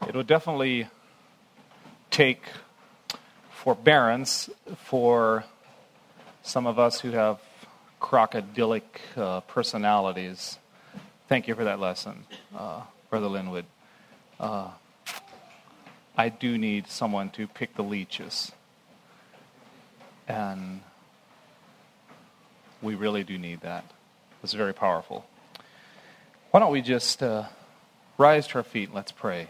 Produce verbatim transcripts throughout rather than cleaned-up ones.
It would definitely take forbearance for some of us who have crocodilic uh, personalities. Thank you for that lesson, uh, Brother Linwood. Uh, I do need someone to pick the leeches. And we really do need that. It's very powerful. Why don't we just uh, rise to our feet and let's pray.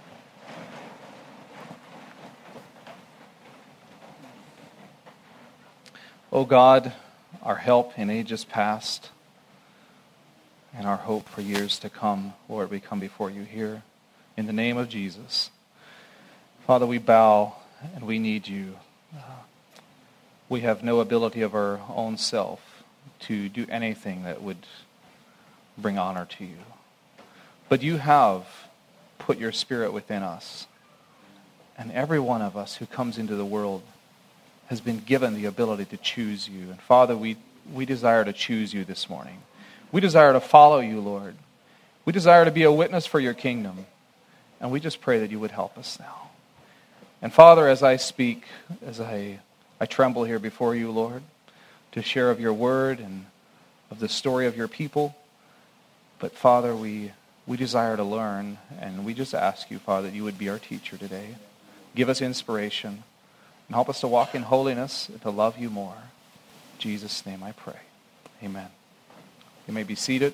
O God, our help in ages past and our hope for years to come, Lord, we come before you here in the name of Jesus. Father, we bow and we need you. Uh, we have no ability of our own self to do anything that would bring honor to you. But you have put your Spirit within us. And every one of us who comes into the world has been given the ability to choose you. And Father, we, we desire to choose you this morning. We desire to follow you, Lord. We desire to be a witness for your kingdom. And we just pray that you would help us now. And Father, as I speak, as I, I tremble here before you, Lord, to share of your word and of the story of your people. But Father, we, we desire to learn, and we just ask you, Father, that you would be our teacher today. Give us inspiration. And help us to walk in holiness and to love you more. In Jesus' name I pray. Amen. You may be seated.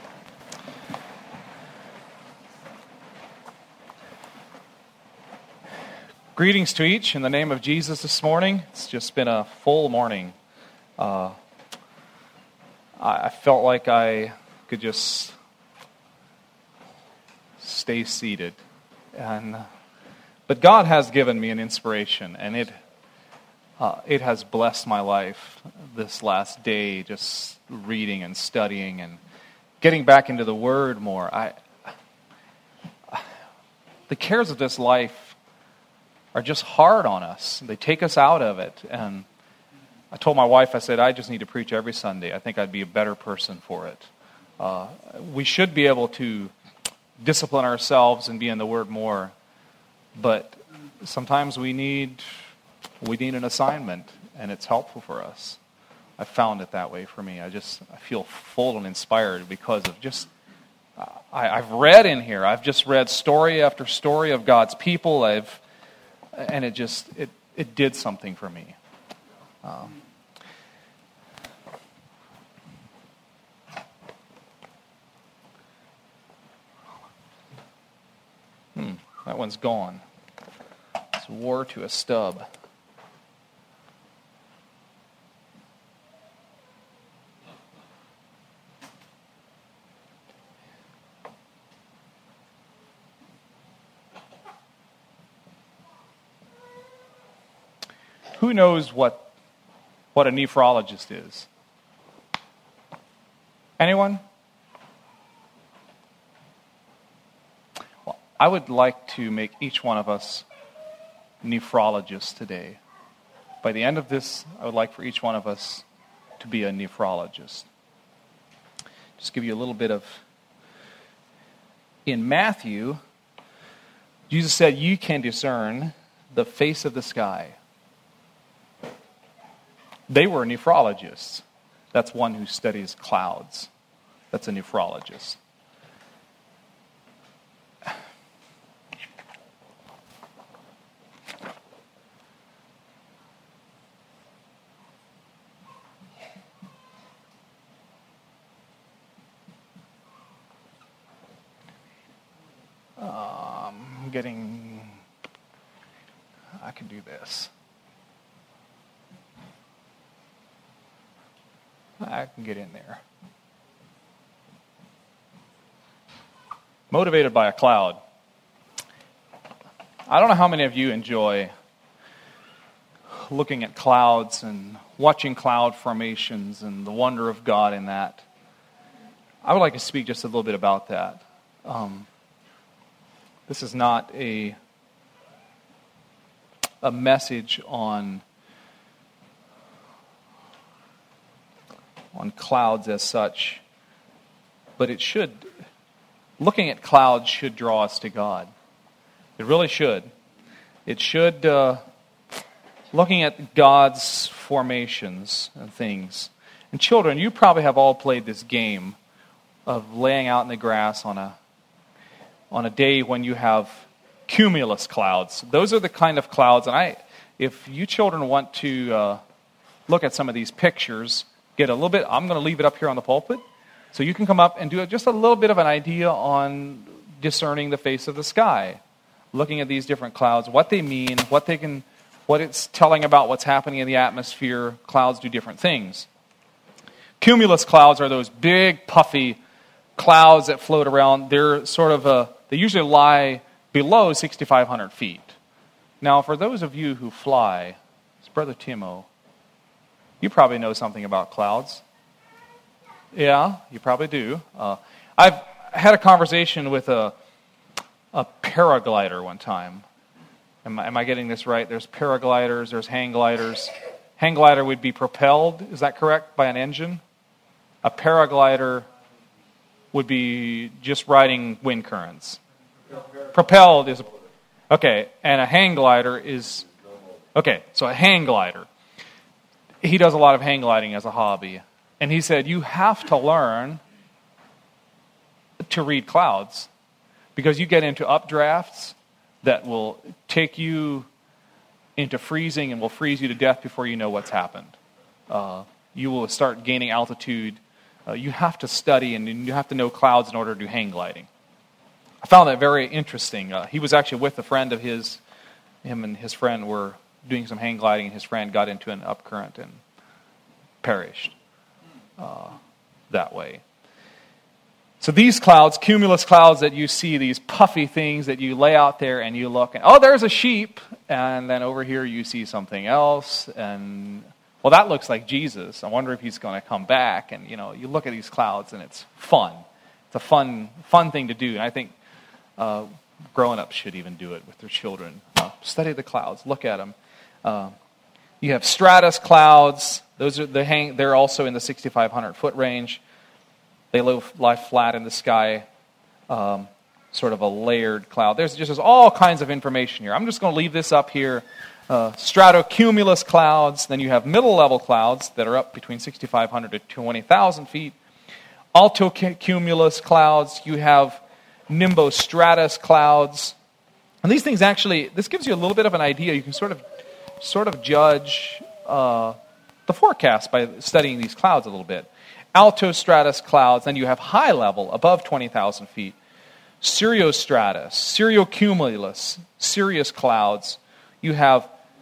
Greetings to each in the name of Jesus this morning. It's just been a full morning. Uh, I felt like I could just stay seated. And But God has given me an inspiration, and it uh, it has blessed my life this last day, just reading and studying and getting back into the Word more. I the cares of this life are just hard on us. They take us out of it. And I told my wife, I said, I just need to preach every Sunday. I think I'd be a better person for it. Uh, we should be able to discipline ourselves and be in the Word more. But sometimes we need we need an assignment, and it's helpful for us. I found it that way for me. I just I feel full and inspired because of just uh, I, I've read in here. I've just read story after story of God's people. I've and it just it it did something for me. Um, hmm, that one's gone. Wore to a stub. Who knows what what a nephrologist is? Anyone? Well, I would like to make each one of us nephrologist today. By the end of this, I would like for each one of us to be a nephrologist. Just give you a little bit of... In Matthew, Jesus said, you can discern the face of the sky. They were nephrologists. That's one who studies clouds. That's a nephrologist. Um, getting, I can do this. I can get in there. Motivated by a cloud. I don't know how many of you enjoy looking at clouds and watching cloud formations and the wonder of God in that. I would like to speak just a little bit about that. Um, this is not a a message on on clouds as such, but it should, looking at clouds should draw us to God. It really should. It should, uh, looking at God's formations and things. And children, you probably have all played this game of laying out in the grass on a on a day when you have cumulus clouds. Those are the kind of clouds, and I, if you children want to uh, look at some of these pictures, get a little bit, I'm going to leave it up here on the pulpit, so you can come up and do just a little bit of an idea on discerning the face of the sky, looking at these different clouds, what they mean, what they can, what it's telling about what's happening in the atmosphere. Clouds do different things. Cumulus clouds are those big, puffy clouds that float around. They're sort of a, they usually lie below sixty-five hundred feet. Now, for those of you who fly, it's Brother Timo, you probably know something about clouds. Yeah, you probably do. Uh, I've had a conversation with a a paraglider one time. Am I, am I getting this right? There's paragliders, there's hang gliders. Hang glider would be propelled, is that correct, by an engine? A paraglider would be just riding wind currents. Propelled is, okay, and a hang glider is, okay, so a hang glider. He does a lot of hang gliding as a hobby. And he said, you have to learn to read clouds because you get into updrafts that will take you into freezing and will freeze you to death before you know what's happened. Uh, you will start gaining altitude. Uh, you have to study and you have to know clouds in order to do hang gliding. I found that very interesting. Uh, he was actually with a friend of his. Him and his friend were doing some hang gliding, and his friend got into an upcurrent and perished uh, that way. So these clouds, cumulus clouds that you see, these puffy things that you lay out there and you look, and oh, there's a sheep, and then over here you see something else, and well, that looks like Jesus. I wonder if he's going to come back. And, you know, you look at these clouds, and it's fun. It's a fun, fun thing to do. And I think uh, grown-ups should even do it with their children. Uh, study the clouds. Look at them. Uh, you have stratus clouds. Those are the hang. They're also in the sixty-five hundred foot range. They lie flat in the sky, um, sort of a layered cloud. There's just there's all kinds of information here. I'm just going to leave this up here. Uh, stratocumulus clouds. Then you have middle-level clouds that are up between sixty-five hundred to twenty thousand feet. Altocumulus clouds. You have nimbostratus clouds. And these things actually, this gives you a little bit of an idea. You can sort of, sort of judge uh, the forecast by studying these clouds a little bit. Altostratus clouds. Then you have high-level, above twenty thousand feet. Cirrostratus, cirrocumulus, cirrus clouds. You have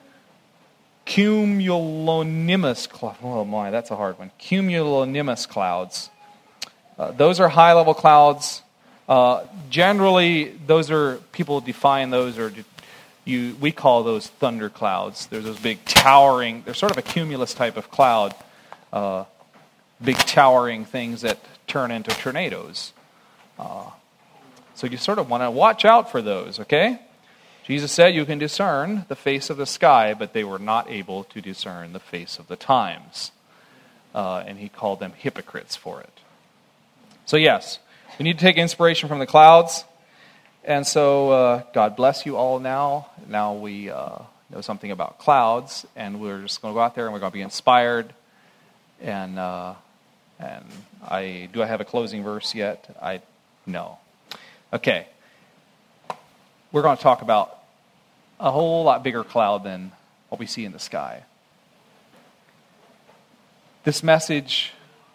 cumulonimbus clouds. Oh my, that's a hard one. Cumulonimbus clouds. Uh, those are high-level clouds. Uh, generally, those are, people define those, or you we call those thunder clouds. There's those big towering, they're sort of a cumulus type of cloud. Uh, big towering things that turn into tornadoes. Uh, so you sort of want to watch out for those, okay? Jesus said you can discern the face of the sky, but they were not able to discern the face of the times. Uh, and he called them hypocrites for it. So yes, we need to take inspiration from the clouds. And so uh, God bless you all now. Now we uh, know something about clouds, and we're just going to go out there and we're going to be inspired. And uh, and I do I have a closing verse yet? I no. Okay. We're going to talk about a whole lot bigger cloud than what we see in the sky. This message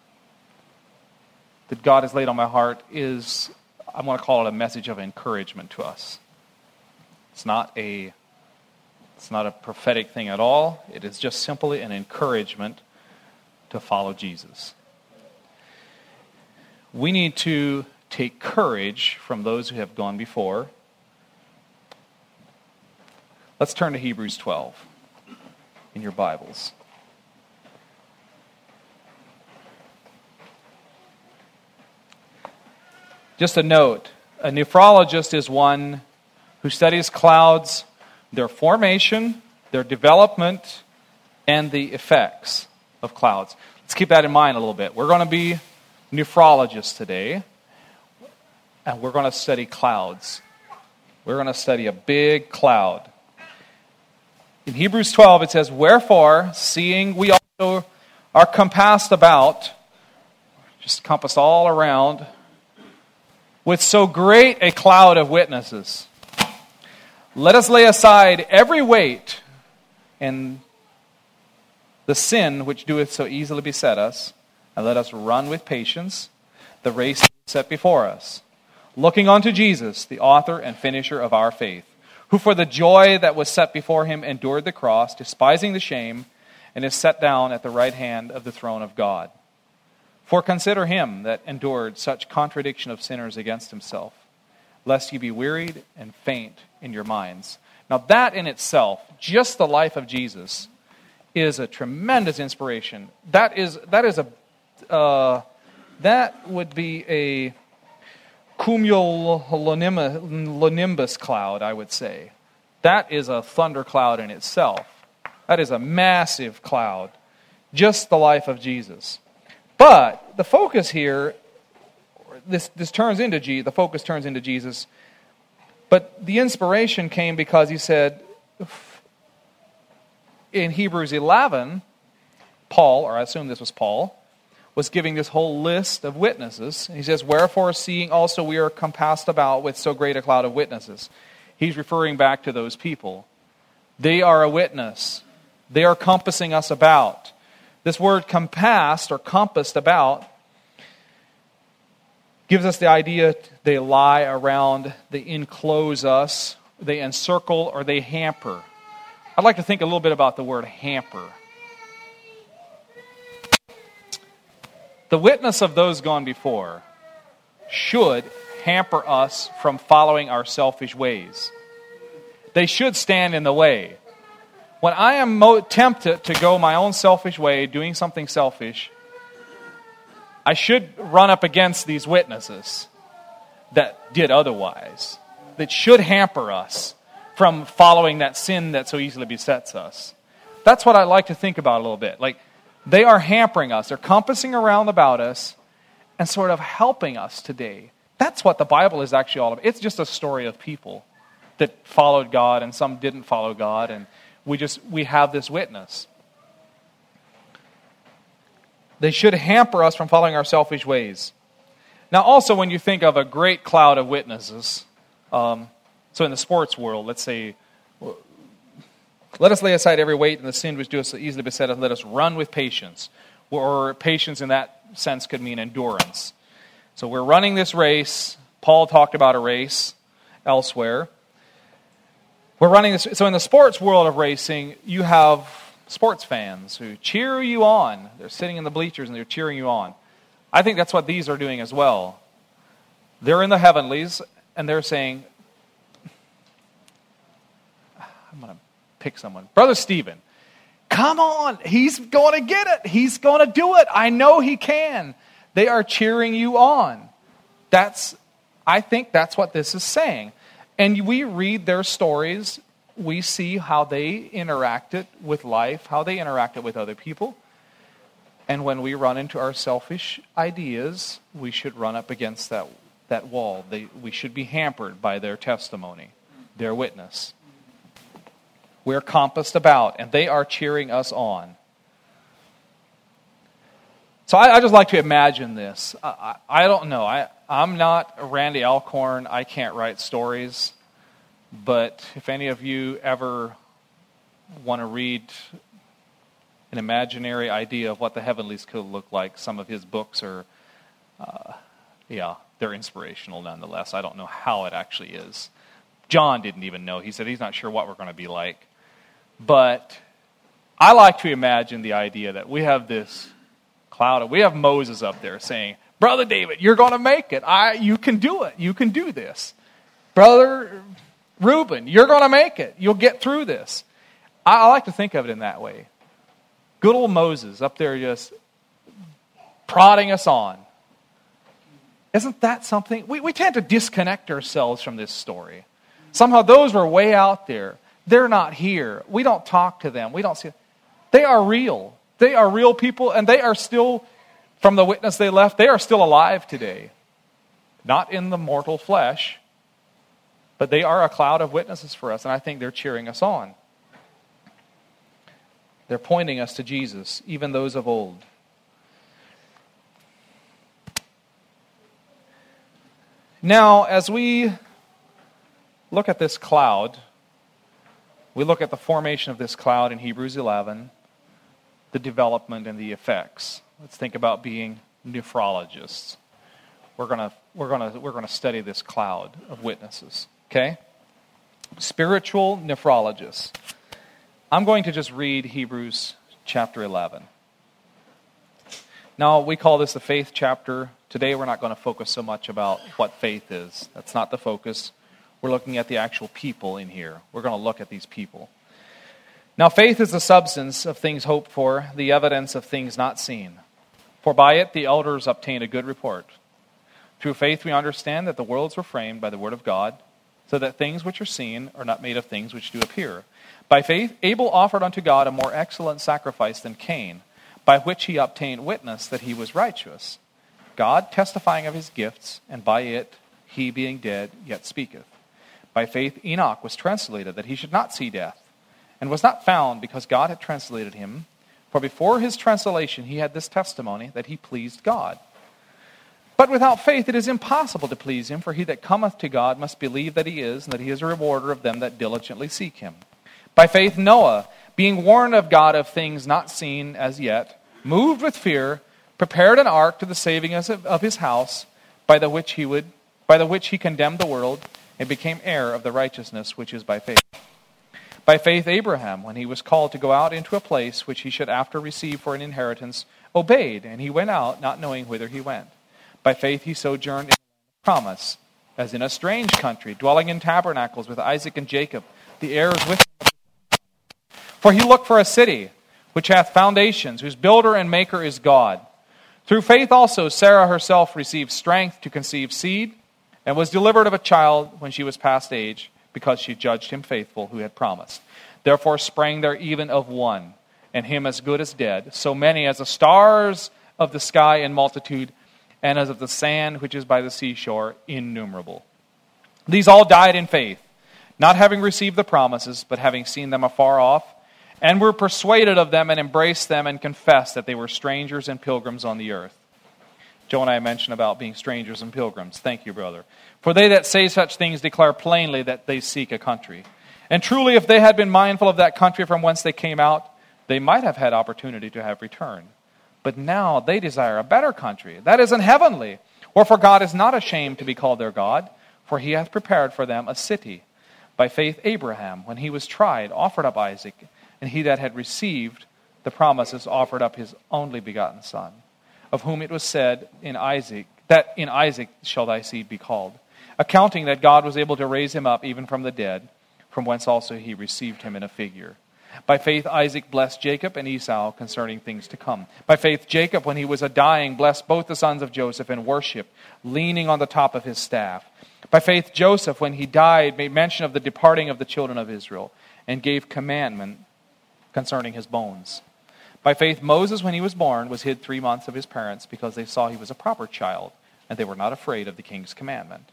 that God has laid on my heart is, I want to call it a message of encouragement to us. It's not a, it's not a prophetic thing at all. It is just simply an encouragement to follow Jesus. We need to take courage from those who have gone before. Let's turn to Hebrews twelve in your Bibles. Just a note, a nephrologist is one who studies clouds, their formation, their development, and the effects of clouds. Let's keep that in mind a little bit. We're going to be nephrologists today, and we're going to study clouds. We're going to study a big cloud. In Hebrews twelve, it says, "Wherefore, seeing we also are compassed about," just compassed all around, "with so great a cloud of witnesses, let us lay aside every weight and the sin which doeth so easily beset us, and let us run with patience the race set before us, looking unto Jesus, the author and finisher of our faith, who for the joy that was set before him endured the cross, despising the shame, and is set down at the right hand of the throne of God. For consider him that endured such contradiction of sinners against himself, lest ye be wearied and faint in your minds." Now that in itself, just the life of Jesus, is a tremendous inspiration. That is that is a uh, that would be a cumulonimbus cloud, I would say. That is a thunder cloud in itself. That is a massive cloud. Just the life of Jesus. But the focus here, this this turns into G. The focus turns into Jesus. But the inspiration came because he said in Hebrews eleven, Paul, or I assume this was Paul, was giving this whole list of witnesses. He says, "Wherefore, seeing also we are compassed about with so great a cloud of witnesses." He's referring back to those people. They are a witness. They are compassing us about. This word compassed or compassed about gives us the idea they lie around, they enclose us, they encircle, or they hamper. I'd like to think a little bit about the word hamper. The witness of those gone before should hamper us from following our selfish ways. They should stand in the way. When I am mo- tempted to go my own selfish way, doing something selfish, I should run up against these witnesses that did otherwise, that should hamper us from following that sin that so easily besets us. That's what I like to think about a little bit. Like, they are hampering us. They're compassing around about us and sort of helping us today. That's what the Bible is actually all about. It's just a story of people that followed God and some didn't follow God, and we just we have this witness. They should hamper us from following our selfish ways. Now, also, when you think of a great cloud of witnesses, um, so in the sports world, let's say, let us lay aside every weight and the sin which doeth so easily beset us. Let us run with patience. Or patience in that sense could mean endurance. So we're running this race. Paul talked about a race elsewhere. We're running this. So in the sports world of racing, you have sports fans who cheer you on. They're sitting in the bleachers and they're cheering you on. I think that's what these are doing as well. They're in the heavenlies and they're saying, I'm going to pick someone. Brother Stephen, come on. He's going to get it. He's going to do it. I know he can. They are cheering you on. That's, I think that's what this is saying. And we read their stories. We see how they interacted with life, how they interacted with other people. And when we run into our selfish ideas, we should run up against that, that wall. They, we should be hampered by their testimony, their witness. We're compassed about, and they are cheering us on. So I, I just like to imagine this. I, I, I don't know. I, I'm not Randy Alcorn. I can't write stories. But if any of you ever want to read an imaginary idea of what the heavenlies could look like, some of his books are, uh, yeah, they're inspirational nonetheless. I don't know how it actually is. John didn't even know. He said he's not sure what we're going to be like. But I like to imagine the idea that we have this cloud of, we have Moses up there saying, Brother David, you're going to make it. I, you can do it. You can do this. Brother Reuben, you're going to make it. You'll get through this. I, I like to think of it in that way. Good old Moses up there just prodding us on. Isn't that something? We, we tend to disconnect ourselves from this story. Somehow those were way out there. They're not here. We don't talk to them. We don't see. They are real. They are real people, and they are still, from the witness they left, they are still alive today. Not in the mortal flesh, But they are a cloud of witnesses for us, and I think they're cheering us on. They're pointing us to Jesus, even those of old. Now, as we look at this cloud, we look at the formation of this cloud in Hebrews eleven, the development and the effects. Let's think about being nephrologists. We're gonna we're gonna we're gonna study this cloud of witnesses. Okay? Spiritual nephrologists. I'm going to just read Hebrews chapter eleven. Now, we call this the faith chapter. Today we're not going to focus so much about what faith is. That's not the focus. We're looking at the actual people in here. We're going to look at these people. Now, faith is the substance of things hoped for, the evidence of things not seen. For by it the elders obtained a good report. Through faith we understand that the worlds were framed by the word of God, so that things which are seen are not made of things which do appear. By faith Abel offered unto God a more excellent sacrifice than Cain, by which he obtained witness that he was righteous, God testifying of his gifts, and by it he being dead yet speaketh. By faith Enoch was translated, that he should not see death, and was not found, because God had translated him. For before his translation he had this testimony, that he pleased God. But without faith it is impossible to please him, for he that cometh to God must believe that he is, and that he is a rewarder of them that diligently seek him. By faith Noah, being warned of God of things not seen as yet, moved with fear, prepared an ark to the saving of his house, by the which he would, by the which he condemned the world, and became heir of the righteousness which is by faith. By faith Abraham, when he was called to go out into a place which he should after receive for an inheritance, obeyed, and he went out, not knowing whither he went. By faith he sojourned in the land of promise, as in a strange country, dwelling in tabernacles with Isaac and Jacob, the heirs with him. For he looked for a city which hath foundations, whose builder and maker is God. Through faith also Sarah herself received strength to conceive seed, and was delivered of a child when she was past age, because she judged him faithful who had promised. Therefore sprang there even of one, and him as good as dead, so many as the stars of the sky in multitude, and as of the sand which is by the seashore, innumerable. These all died in faith, not having received the promises, but having seen them afar off, and were persuaded of them, and embraced them, and confessed that they were strangers and pilgrims on the earth. Joe and I mentioned about being strangers and pilgrims. Thank you, brother. For they that say such things declare plainly that they seek a country. And truly, if they had been mindful of that country from whence they came out, they might have had opportunity to have returned. But now they desire a better country, that is, an heavenly. Wherefore God is not ashamed to be called their God, for he hath prepared for them a city. By faith Abraham, when he was tried, offered up Isaac, and he that had received the promises offered up his only begotten son, of whom it was said in Isaac, that in Isaac shall thy seed be called, accounting that God was able to raise him up even from the dead, from whence also he received him in a figure. By faith Isaac blessed Jacob and Esau concerning things to come. By faith Jacob, when he was a dying, blessed both the sons of Joseph in worship, leaning on the top of his staff. By faith Joseph, when he died, made mention of the departing of the children of Israel, and gave commandment concerning his bones. By faith Moses, when he was born, was hid three months of his parents, because they saw he was a proper child, and they were not afraid of the king's commandment.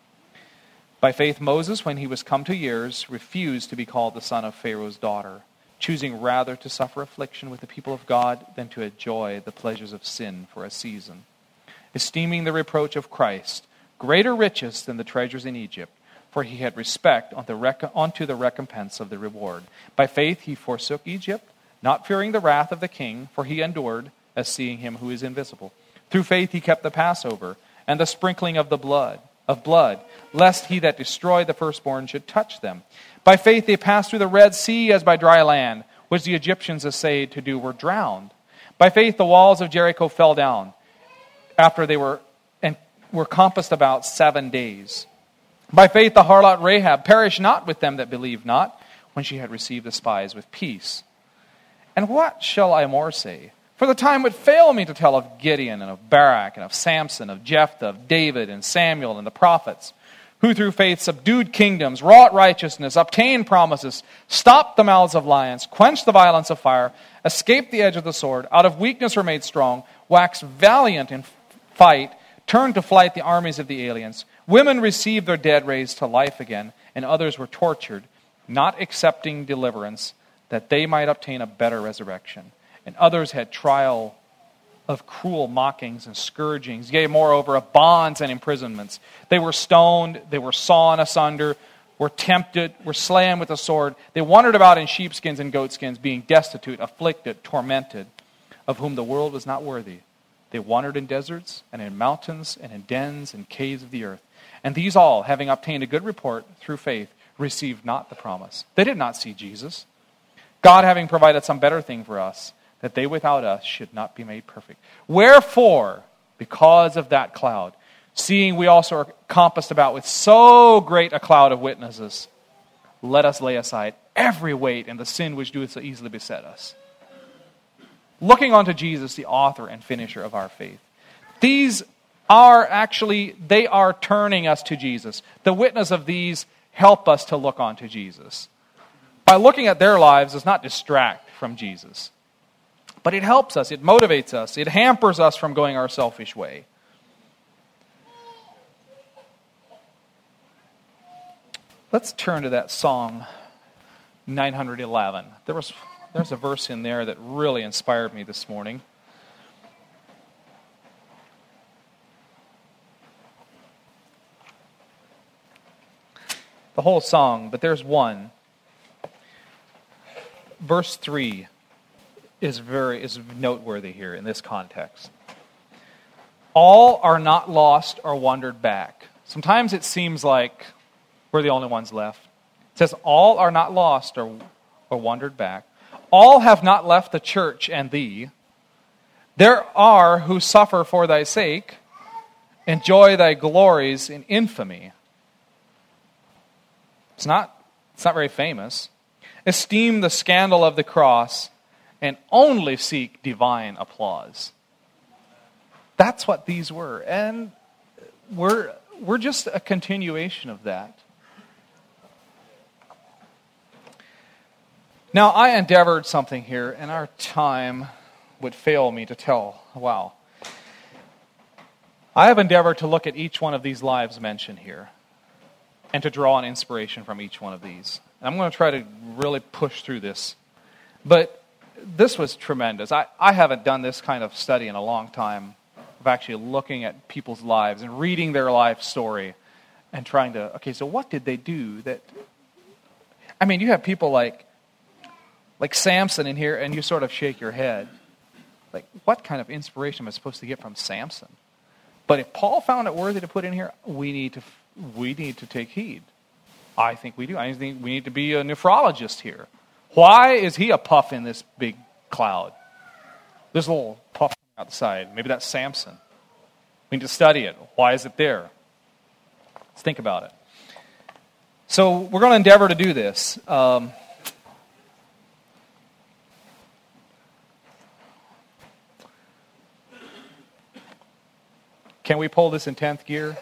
By faith Moses, when he was come to years, refused to be called the son of Pharaoh's daughter, choosing rather to suffer affliction with the people of God than to enjoy the pleasures of sin for a season, esteeming the reproach of Christ greater riches than the treasures in Egypt, for he had respect unto the recompense of the reward. By faith he forsook Egypt, not fearing the wrath of the king, for he endured, as seeing him who is invisible. Through faith he kept the Passover, and the sprinkling of the blood, of blood, lest he that destroyed the firstborn should touch them. By faith they passed through the Red Sea as by dry land, which the Egyptians essayed to do were drowned. By faith the walls of Jericho fell down, after they were and were compassed about seven days. By faith the harlot Rahab perished not with them that believed not, when she had received the spies with peace. And what shall I more say? For the time would fail me to tell of Gideon, and of Barak, and of Samson, of Jephthah, of David, and Samuel, and the prophets, who through faith subdued kingdoms, wrought righteousness, obtained promises, stopped the mouths of lions, quenched the violence of fire, escaped the edge of the sword, out of weakness were made strong, waxed valiant in fight, turned to flight the armies of the aliens, Women received their dead raised to life again, and others were tortured, not accepting deliverance, that they might obtain a better resurrection. And others had trial of cruel mockings and scourgings, yea, moreover, of bonds and imprisonments. They were stoned, they were sawn asunder, were tempted, were slain with the sword. They wandered about in sheepskins and goatskins, being destitute, afflicted, tormented, of whom the world was not worthy. They wandered in deserts and in mountains and in dens and caves of the earth. And these all, having obtained a good report through faith, received not the promise. They did not see Jesus. God having provided some better thing for us, that they without us should not be made perfect. Wherefore, because of that cloud, seeing we also are compassed about with so great a cloud of witnesses, let us lay aside every weight and the sin which doeth so easily beset us, looking unto Jesus, the author and finisher of our faith. These are actually, they are turning us to Jesus. The witness of these help us to look unto Jesus. By looking at their lives does not distract from Jesus, but it helps us, it motivates us, it hampers us from going our selfish way. Let's turn to that Psalm nine eleven. There was there's a verse in there that really inspired me this morning. The whole song, but there's one. Verse three is very is noteworthy here in this context. All are not lost or wandered back. Sometimes it seems like we're the only ones left. It says, all are not lost or, or wandered back. All have not left the church and thee. There are who suffer for thy sake, enjoy thy glories in infamy. It's not, it's not very famous. Esteem the scandal of the cross and only seek divine applause. That's what these were. And we're, we're just a continuation of that. Now, I endeavored something here, and our time would fail me to tell. Wow. I have endeavored to look at each one of these lives mentioned here and to draw an inspiration from each one of these. And I'm going to try to really push through this. But this was tremendous. I, I haven't done this kind of study in a long time, of actually looking at people's lives and reading their life story and trying to, okay, so what did they do that... I mean, you have people like... Like Samson in here, and you sort of shake your head. Like, what kind of inspiration am I supposed to get from Samson? But if Paul found it worthy to put in here, we need to we need to take heed. I think we do. I think we need to be a nephrologist here. Why is he a puff in this big cloud? This little puff out the side. Maybe that's Samson. We need to study it. Why is it there? Let's think about it. So we're going to endeavor to do this. Um, Can we pull this in tenth gear?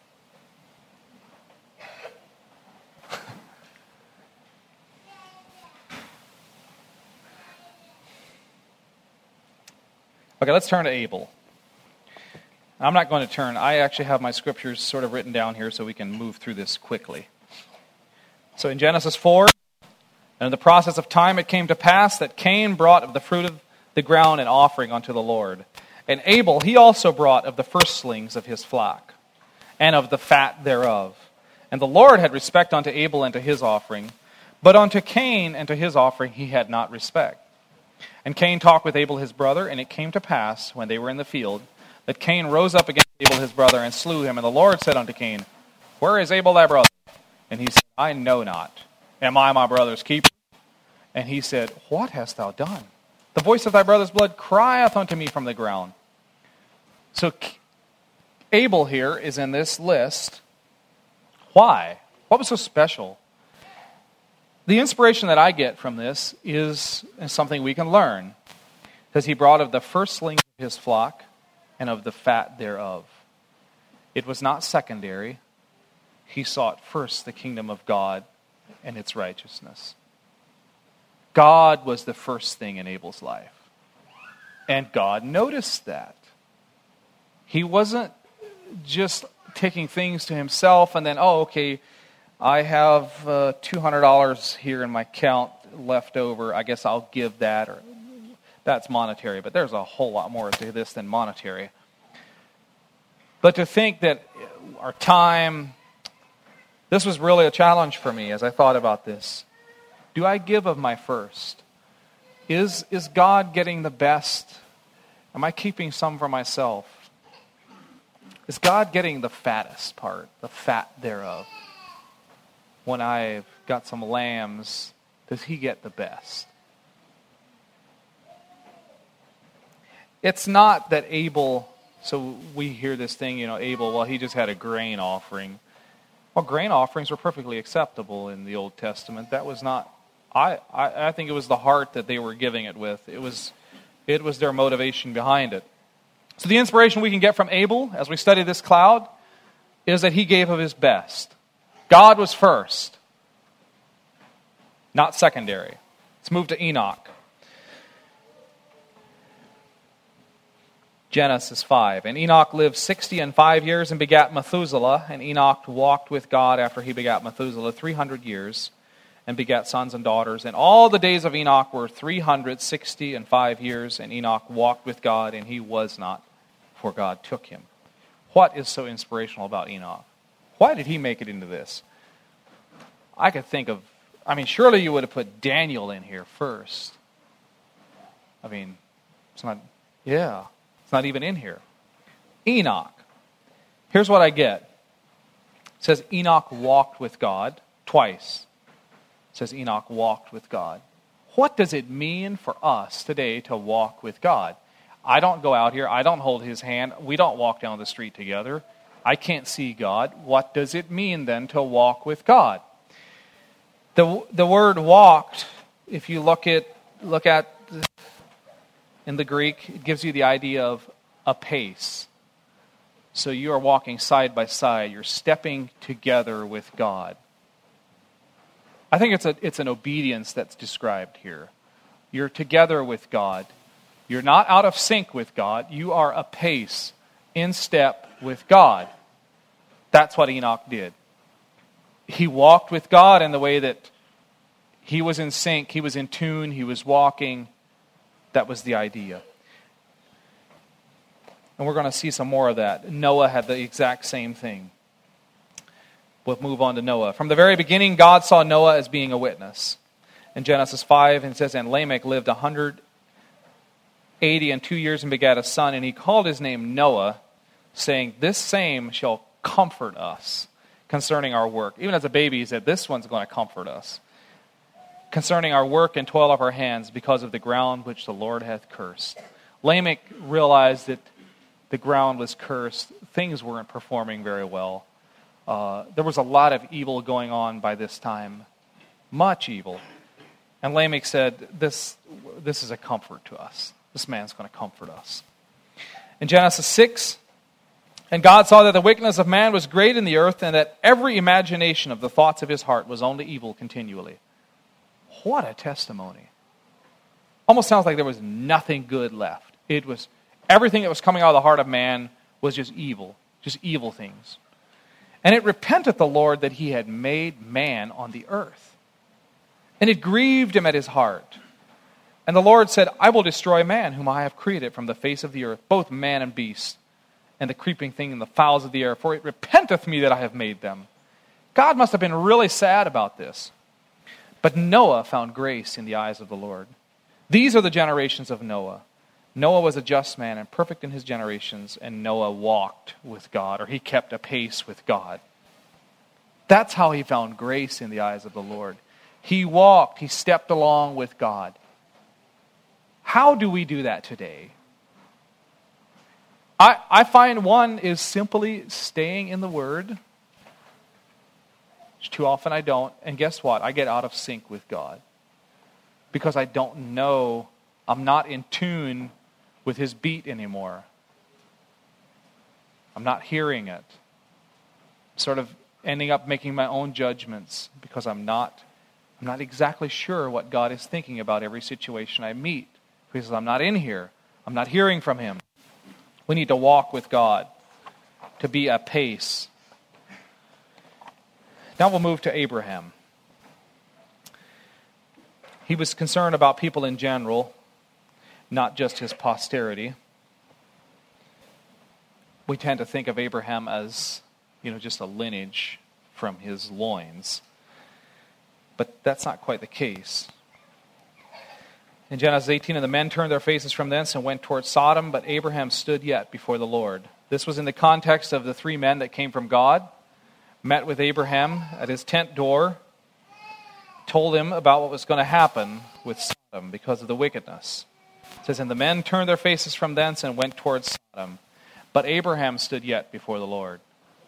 Okay, let's turn to Abel. I'm not going to turn. I actually have my scriptures sort of written down here so we can move through this quickly. So in Genesis four, and in the process of time it came to pass that Cain brought of the fruit of the ground an offering unto the Lord. And Abel, he also brought of the firstlings of his flock, and of the fat thereof. And the Lord had respect unto Abel and to his offering, but unto Cain and to his offering he had not respect. And Cain talked with Abel his brother, and it came to pass, when they were in the field, that Cain rose up against Abel his brother, and slew him. And the Lord said unto Cain, Where is Abel thy brother? And he said, I know not. Am I my brother's keeper? And he said, What hast thou done? The voice of thy brother's blood crieth unto me from the ground. So Abel here is in this list. Why? What was so special? The inspiration that I get from this is, is something we can learn. Because he brought of the firstlings of his flock and of the fat thereof. It was not secondary. He sought first the kingdom of God and its righteousness. God was the first thing in Abel's life. And God noticed that. He wasn't just taking things to himself, and then, oh, okay, I have uh, two hundred dollars here in my account left over. I guess I'll give that, or that's monetary. But there's a whole lot more to this than monetary. But to think that our time, this was really a challenge for me as I thought about this. Do I give of my first? Is, is God getting the best? Am I keeping some for myself? Is God getting the fattest part, the fat thereof? When I've got some lambs, does he get the best? It's not that Abel, so we hear this thing, you know, Abel, well, he just had a grain offering. Well, grain offerings were perfectly acceptable in the Old Testament. That was not, I, I, I think it was the heart that they were giving it with. It was, it was their motivation behind it. So the inspiration we can get from Abel, as we study this cloud, is that he gave of his best. God was first, not secondary. Let's move to Enoch. Genesis five. And Enoch lived sixty and five years and begat Methuselah. And Enoch walked with God after he begat Methuselah three hundred years and begat sons and daughters. And all the days of Enoch were three hundred sixty and five years. And Enoch walked with God, and he was not, for God took him. What is so inspirational about Enoch? Why did he make it into this? I could think of, I mean, surely you would have put Daniel in here first. I mean, it's not, yeah, it's not even in here. Enoch. Here's what I get. It says Enoch walked with God twice. It says Enoch walked with God. What does it mean for us today to walk with God? I don't go out here. I don't hold his hand. We don't walk down the street together. I can't see God. What does it mean then to walk with God? The the word walked, if you look at look at in the Greek, it gives you the idea of a pace. So you are walking side by side. You're stepping together with God. I think it's a it's an obedience that's described here. You're together with God. You're not out of sync with God. You are apace, in step with God. That's what Enoch did. He walked with God in the way that he was in sync, he was in tune, he was walking. That was the idea. And we're going to see some more of that. Noah had the exact same thing. We'll move on to Noah. From the very beginning, God saw Noah as being a witness. In Genesis five, it says, and Lamech lived one hundred eighty and two years and begat a son, and he called his name Noah, saying, this same shall comfort us concerning our work. Even as a baby, he said, this one's going to comfort us. Concerning our work and toil of our hands, because of the ground which the Lord hath cursed. Lamech realized that the ground was cursed. Things weren't performing very well. Uh, there was a lot of evil going on by this time. Much evil. And Lamech said, this, this is a comfort to us. This man's going to comfort us. In Genesis six, and God saw that the wickedness of man was great in the earth, and that every imagination of the thoughts of his heart was only evil continually. What a testimony. Almost sounds like there was nothing good left. It was, everything that was coming out of the heart of man was just evil, just evil things. And it repenteth the Lord that he had made man on the earth. And it grieved him at his heart. And the Lord said, I will destroy man, whom I have created from the face of the earth, both man and beast, and the creeping thing and the fowls of the air, for it repenteth me that I have made them. God must have been really sad about this. But Noah found grace in the eyes of the Lord. These are the generations of Noah. Noah was a just man and perfect in his generations, and Noah walked with God, or he kept a pace with God. That's how he found grace in the eyes of the Lord. He walked, he stepped along with God. How do we do that today? I, I find one is simply staying in the Word. Too often I don't. And guess what? I get out of sync with God. Because I don't know, I'm not in tune with his beat anymore. I'm not hearing it. I'm sort of ending up making my own judgments because I'm not, I'm not exactly sure what God is thinking about every situation I meet. Because I'm not in here. I'm not hearing from him. We need to walk with God. to be apace. Now we'll move to Abraham. He was concerned about people in general, not just his posterity. We tend to think of Abraham as, you know, just a lineage from his loins. But that's not quite the case. In Genesis eighteen, and the men turned their faces from thence and went towards Sodom, but Abraham stood yet before the Lord. This was in the context of the three men that came from God, met with Abraham at his tent door, told him about what was going to happen with Sodom because of the wickedness. It says, and the men turned their faces from thence and went towards Sodom, but Abraham stood yet before the Lord.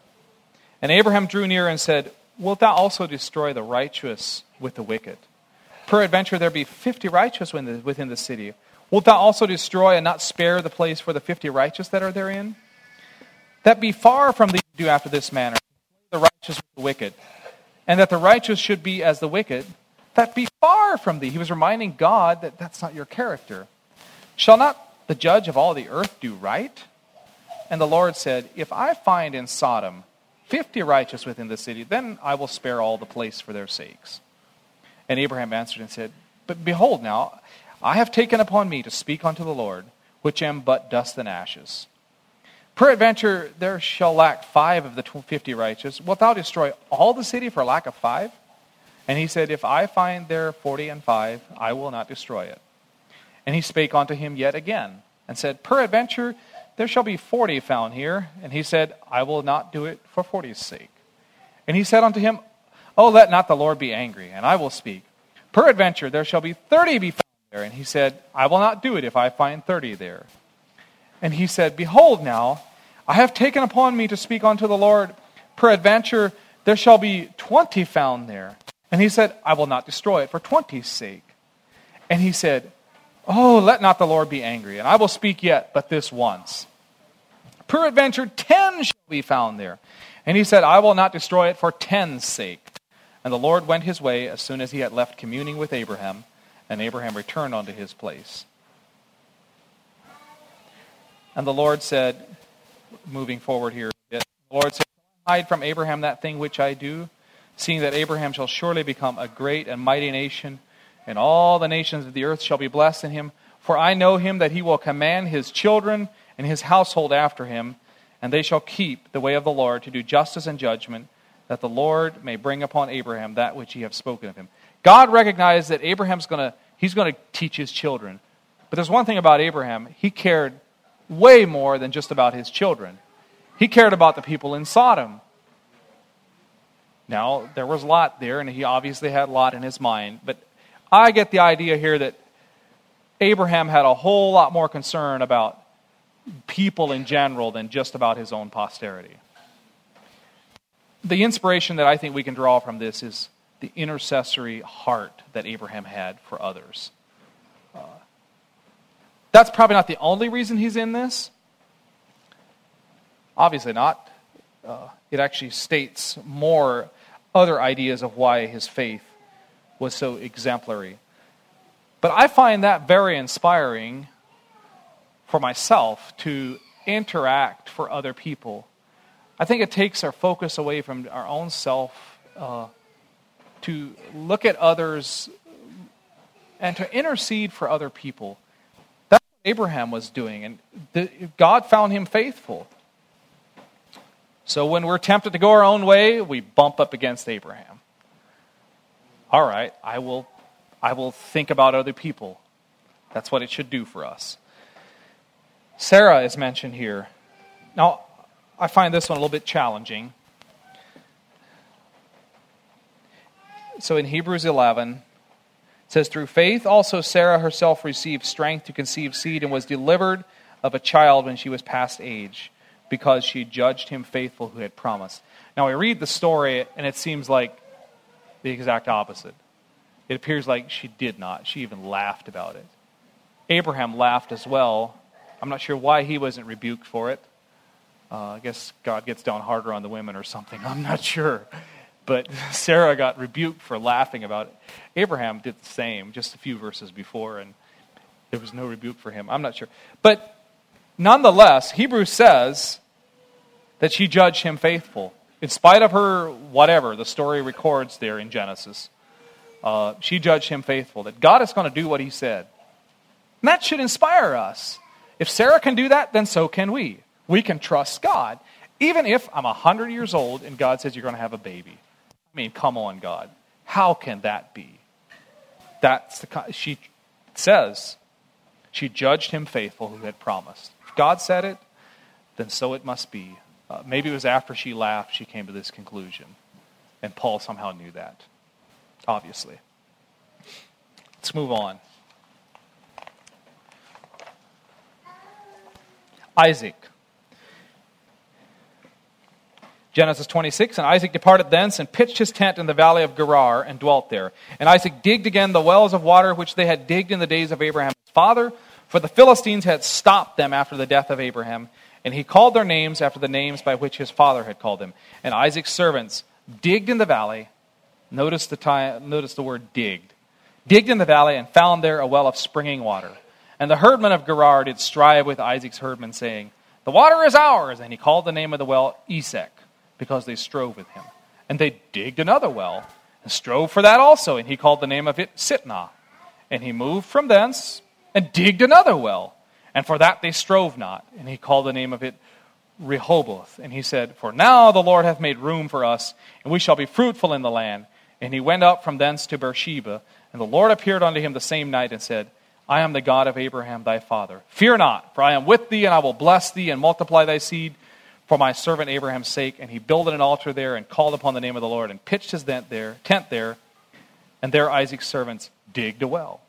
And Abraham drew near and said, wilt thou also destroy the righteous with the wicked? Peradventure there be fifty righteous within the city. Wilt thou also destroy and not spare the place for the fifty righteous that are therein? That be far from thee to do after this manner, the righteous with the wicked, and that the righteous should be as the wicked, that be far from thee. He was reminding God that that's not your character. Shall not the judge of all the earth do right? And the Lord said, if I find in Sodom fifty righteous within the city, then I will spare all the place for their sakes. And Abraham answered and said, but behold now, I have taken upon me to speak unto the Lord, which am but dust and ashes. Peradventure there shall lack five of the fifty righteous. Wilt thou destroy all the city for lack of five? And he said, if I find there forty and five, I will not destroy it. And he spake unto him yet again, and said, peradventure there shall be forty found here. And he said, I will not do it for forty's sake. And he said unto him, oh, let not the Lord be angry, and I will speak. Peradventure there shall be thirty be found there. And he said, I will not do it if I find thirty there. And he said, behold now, I have taken upon me to speak unto the Lord. Peradventure there shall be twenty found there. And he said, I will not destroy it for twenty's sake. And he said, oh, let not the Lord be angry, and I will speak yet but this once. Peradventure ten shall be found there. And he said, I will not destroy it for ten's sake. And the Lord went his way as soon as he had left communing with Abraham, and Abraham returned unto his place. And the Lord said, moving forward here, the Lord said, hide from Abraham that thing which I do, seeing that Abraham shall surely become a great and mighty nation, and all the nations of the earth shall be blessed in him. For I know him that he will command his children and his household after him, and they shall keep the way of the Lord to do justice and judgment, that the Lord may bring upon Abraham that which he hath spoken of him. God recognized that Abraham's going to, he's going to teach his children. But there's one thing about Abraham, he cared way more than just about his children. He cared about the people in Sodom. Now, there was Lot there, and he obviously had Lot in his mind, but I get the idea here that Abraham had a whole lot more concern about people in general than just about his own posterity. The inspiration that I think we can draw from this is the intercessory heart that Abraham had for others. Uh, that's probably not the only reason he's in this. Obviously not. Uh, it actually states more other ideas of why his faith was so exemplary. But I find that very inspiring for myself to interact for other people. I think it takes our focus away from our own self uh, to look at others and to intercede for other people. That's what Abraham was doing, and the, God found him faithful. So when we're tempted to go our own way, we bump up against Abraham. All right, I will, I will think about other people. That's what it should do for us. Sarah is mentioned here. Now, I find this one a little bit challenging. So in Hebrews eleven, it says, through faith also Sarah herself received strength to conceive seed and was delivered of a child when she was past age, because she judged him faithful who had promised. Now I read the story and it seems like the exact opposite. It appears like she did not. She even laughed about it. Abraham laughed as well. I'm not sure why he wasn't rebuked for it. Uh, I guess God gets down harder on the women or something. I'm not sure. But Sarah got rebuked for laughing about it. Abraham did the same just a few verses before, and there was no rebuke for him. I'm not sure. But nonetheless, Hebrews says that she judged him faithful. In spite of her whatever, the story records there in Genesis, uh, she judged him faithful, that God is going to do what he said. And that should inspire us. If Sarah can do that, then so can we. We can trust God. Even if I'm one hundred years old and God says you're going to have a baby. I mean, come on, God. How can that be? That's the she says she judged him faithful who had promised. If God said it, then so it must be. Uh, maybe it was after she laughed she came to this conclusion. And Paul somehow knew that. Obviously. Let's move on. Isaac. Genesis twenty-six, and Isaac departed thence and pitched his tent in the valley of Gerar and dwelt there. And Isaac digged again the wells of water which they had digged in the days of Abraham his father, for the Philistines had stopped them after the death of Abraham. And he called their names after the names by which his father had called them. And Isaac's servants digged in the valley. Notice the time, notice the word digged. Digged in the valley and found there a well of springing water. And the herdmen of Gerar did strive with Isaac's herdmen, saying, the water is ours. And he called the name of the well Esek, because they strove with him. And they digged another well, and strove for that also. And he called the name of it Sitnah. And he moved from thence, and digged another well. And for that they strove not. And he called the name of it Rehoboth. And he said, for now the Lord hath made room for us, and we shall be fruitful in the land. And he went up from thence to Beersheba. And the Lord appeared unto him the same night, and said, I am the God of Abraham thy father. Fear not, for I am with thee, and I will bless thee, and multiply thy seed, for my servant Abraham's sake. And he builded an altar there, and called upon the name of the Lord, and pitched his tent there, tent there, and there Isaac's servants digged a well.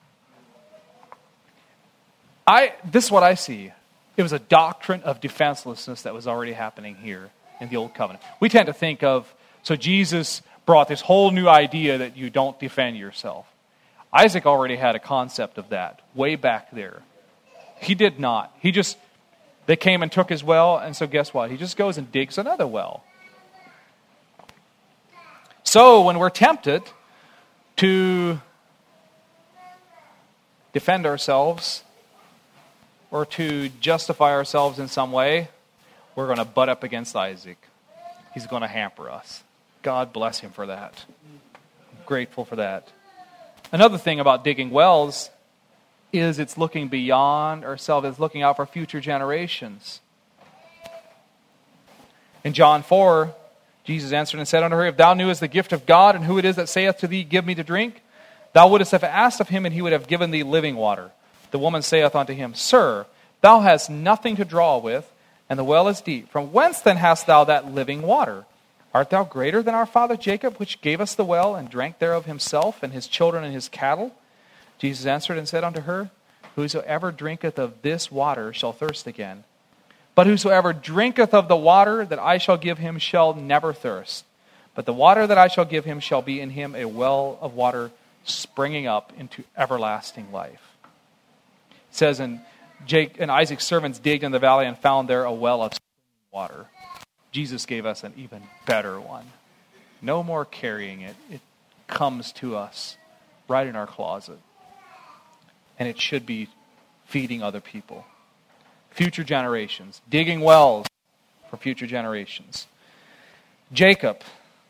I this is what I see. It was a doctrine of defenselessness that was already happening here in the Old Covenant. We tend to think of, so Jesus brought this whole new idea that you don't defend yourself. Isaac already had a concept of that way back there. He did not. He just They came and took his well, and so guess what? He just goes and digs another well. So when we're tempted to defend ourselves or to justify ourselves in some way, we're going to butt up against Isaac. He's going to hamper us. God bless him for that. I'm grateful for that. Another thing about digging wells is it's looking beyond ourselves. It's looking out for future generations. In John four, Jesus answered and said unto her, if thou knewest the gift of God, and who it is that saith to thee, give me to drink, thou wouldest have asked of him, and he would have given thee living water. The woman saith unto him, Sir, thou hast nothing to draw with, and the well is deep. From whence then hast thou that living water? Art thou greater than our father Jacob, which gave us the well, and drank thereof himself, and his children, and his cattle? Jesus answered and said unto her, Whosoever drinketh of this water shall thirst again. But whosoever drinketh of the water that I shall give him shall never thirst. But the water that I shall give him shall be in him a well of water springing up into everlasting life. It says, in Jake and Isaac's servants digged in the valley and found there a well of water. Jesus gave us an even better one. No more carrying it. It comes to us right in our closet. And it should be feeding other people. Future generations. Digging wells for future generations. Jacob.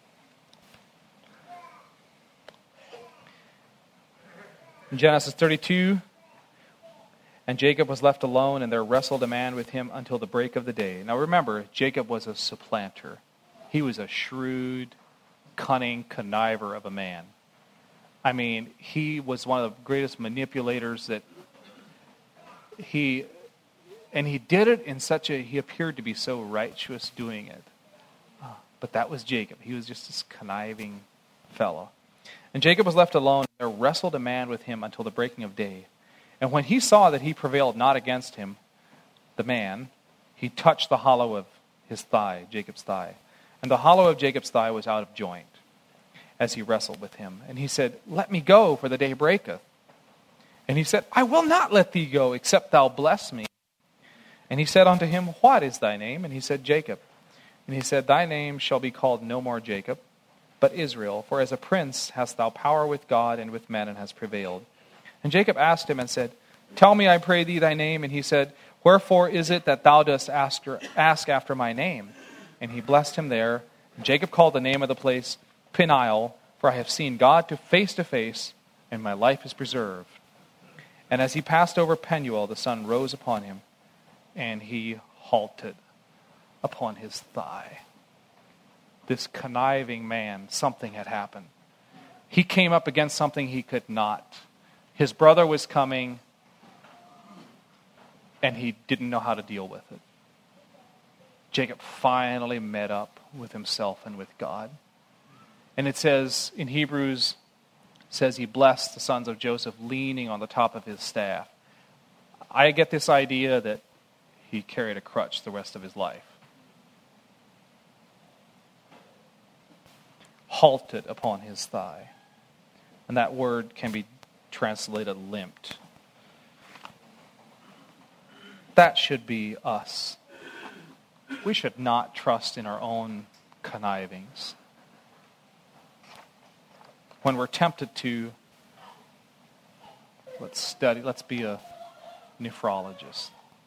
In Genesis thirty-two, and Jacob was left alone, and there wrestled a man with him until the break of the day. Now remember, Jacob was a supplanter. He was a shrewd, cunning conniver of a man. I mean, he was one of the greatest manipulators that he, and he did it in such a, he appeared to be so righteous doing it. But that was Jacob. He was just this conniving fellow. And Jacob was left alone, and there wrestled a man with him until the breaking of day. And when he saw that he prevailed not against him, the man, he touched the hollow of his thigh, Jacob's thigh. And the hollow of Jacob's thigh was out of joint as he wrestled with him. And he said, Let me go, for the day breaketh. And he said, I will not let thee go, except thou bless me. And he said unto him, What is thy name? And he said, Jacob. And he said, Thy name shall be called no more Jacob, but Israel, for as a prince hast thou power with God and with men, and hast prevailed. And Jacob asked him and said, Tell me, I pray thee, thy name. And he said, Wherefore is it that thou dost ask, ask after my name? and he blessed him there. And Jacob called the name of the place Peniel, for I have seen God to face to face, and my life is preserved. And as he passed over Penuel, the sun rose upon him, and he halted upon his thigh. This conniving man, something had happened. He came up against something he could not. His brother was coming, and he didn't know how to deal with it. Jacob finally met up with himself and with God. And it says in Hebrews, says he blessed the sons of Joseph leaning on the top of his staff. I get this idea that he carried a crutch the rest of his life. Halted upon his thigh. And that word can be translated limped. That should be us. We should not trust in our own connivings. When we're tempted to, let's study, let's be a nephrologist.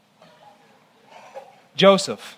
Joseph.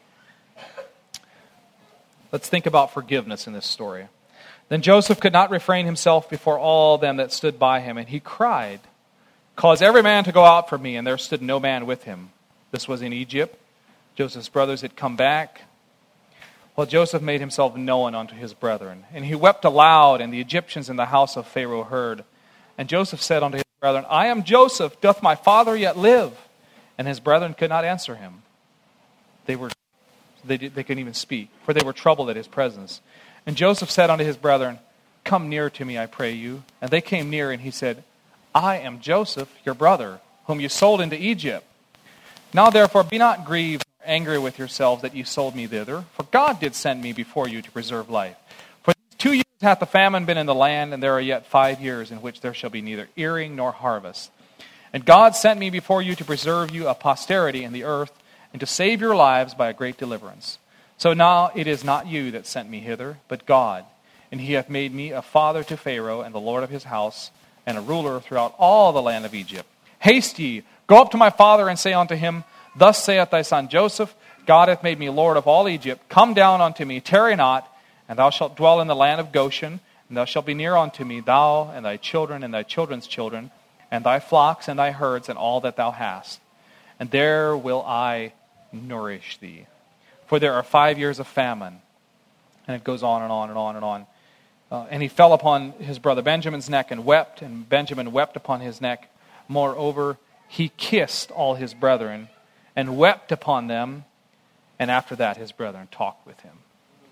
Let's think about forgiveness in this story. Then Joseph could not refrain himself before all them that stood by him, and he cried, "Cause every man to go out from me," and there stood no man with him. This was in Egypt. Joseph's brothers had come back. Well, Joseph made himself known unto his brethren, and he wept aloud, and the Egyptians in the house of Pharaoh heard. And Joseph said unto his brethren, I am Joseph, doth my father yet live? And his brethren could not answer him. They were they, did, they couldn't even speak, for they were troubled at his presence. And Joseph said unto his brethren, Come near to me, I pray you. And they came near, and he said, I am Joseph, your brother, whom you sold into Egypt. Now therefore be not grieved, angry with yourselves that you sold me thither, for God did send me before you to preserve life. For these two years hath the famine been in the land, and there are yet five years in which there shall be neither earing nor harvest. And God sent me before you to preserve you a posterity in the earth, and to save your lives by a great deliverance. So now it is not you that sent me hither, but God. And he hath made me a father to Pharaoh, and the Lord of his house, and a ruler throughout all the land of Egypt. Haste ye, go up to my father, and say unto him, Thus saith thy son Joseph, God hath made me Lord of all Egypt. Come down unto me, tarry not, and thou shalt dwell in the land of Goshen, and thou shalt be near unto me, thou and thy children and thy children's children, and thy flocks and thy herds, and all that thou hast. And there will I nourish thee. For there are five years of famine. And it goes on and on and on and on. Uh, and he fell upon his brother Benjamin's neck and wept, and Benjamin wept upon his neck. Moreover, he kissed all his brethren, and wept upon them, and after that his brethren talked with him.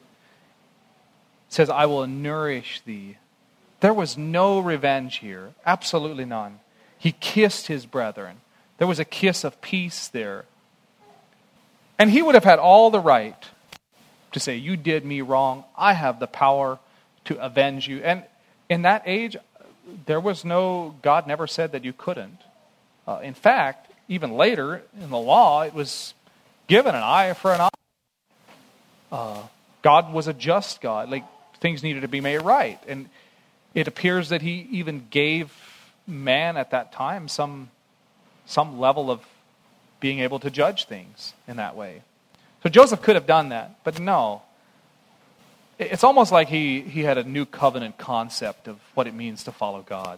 It says, I will nourish thee. There was no revenge here. Absolutely none. He kissed his brethren. There was a kiss of peace there. And he would have had all the right to say, you did me wrong. I have the power to avenge you. And in that age, there was no, God never said that you couldn't. Uh, in fact, even later in the law, it was given an eye for an eye. Uh, God was a just God. Like, things needed to be made right. And it appears that he even gave man at that time some, some level of being able to judge things in that way. So Joseph could have done that, but no. It's almost like he, he had a new covenant concept of what it means to follow God.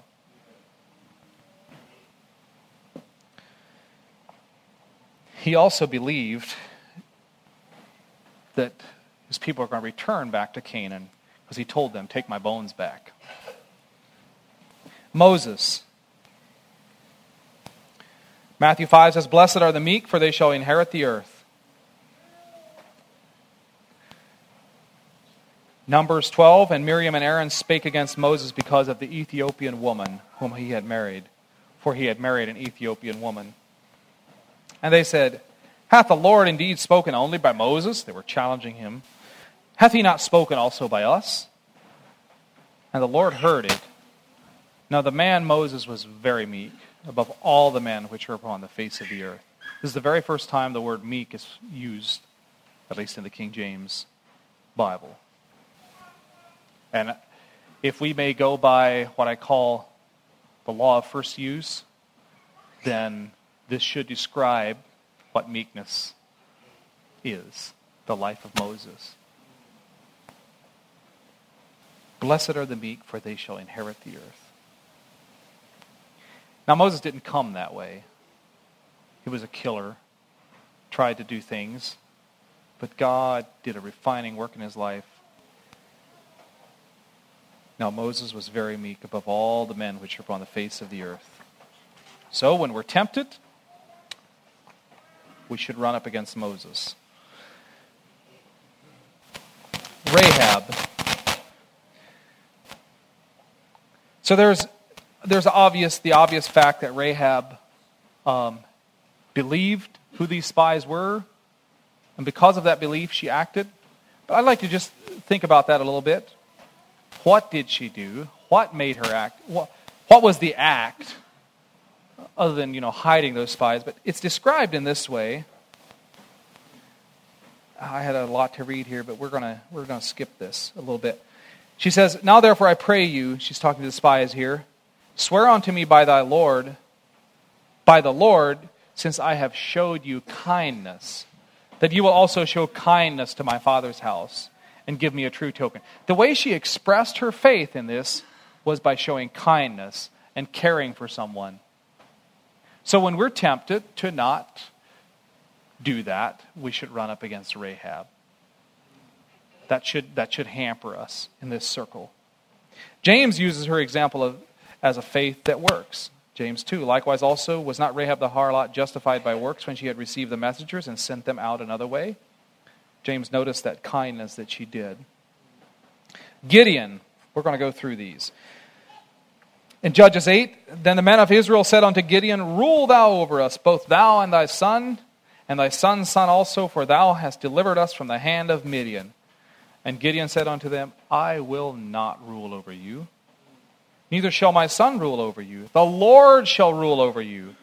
He also believed that his people are going to return back to Canaan, because he told them, take my bones back. Moses. Matthew five says, Blessed are the meek, for they shall inherit the earth. Numbers twelve, and Miriam and Aaron spake against Moses because of the Ethiopian woman whom he had married, for he had married an Ethiopian woman. And they said, Hath the Lord indeed spoken only by Moses? They were challenging him. Hath he not spoken also by us? And the Lord heard it. Now the man Moses was very meek, above all the men which are upon the face of the earth. This is the very first time the word meek is used, at least in the King James Bible. And if we may go by what I call the law of first use, then this should describe what meekness is. the life of Moses. Blessed are the meek, for they shall inherit the earth. Now, Moses didn't come that way. He was a killer, tried to do things, but God did a refining work in his life. Now, Moses was very meek above all the men which are upon the face of the earth. So, when we're tempted, we should run up against Moses. Rahab. So there's there's obvious the obvious fact that Rahab um, believed who these spies were, and because of that belief, she acted. But I'd like to just think about that a little bit. What did she do? What made her act? What, what was the act, other than, you know, hiding those spies? But it's described in this way. I had a lot to read here, but we're gonna we're gonna skip this a little bit. She says, "Now therefore I pray you," she's talking to the spies here, "swear unto me by thy Lord, by the Lord, since I have showed you kindness, that you will also show kindness to my father's house, and give me a true token." The way she expressed her faith in this was by showing kindness and caring for someone. So when we're tempted to not do that, we should run up against Rahab. That should that should hamper us in this circle. James uses her example of as a faith that works. James two, "Likewise also was not Rahab the harlot justified by works when she had received the messengers and sent them out another way?" James noticed that kindness that she did. Gideon, we're going to go through these. In Judges eight, "Then the men of Israel said unto Gideon, Rule thou over us, both thou and thy son, and thy son's son also, for thou hast delivered us from the hand of Midian. And Gideon said unto them, I will not rule over you, neither shall my son rule over you. The Lord shall rule over you."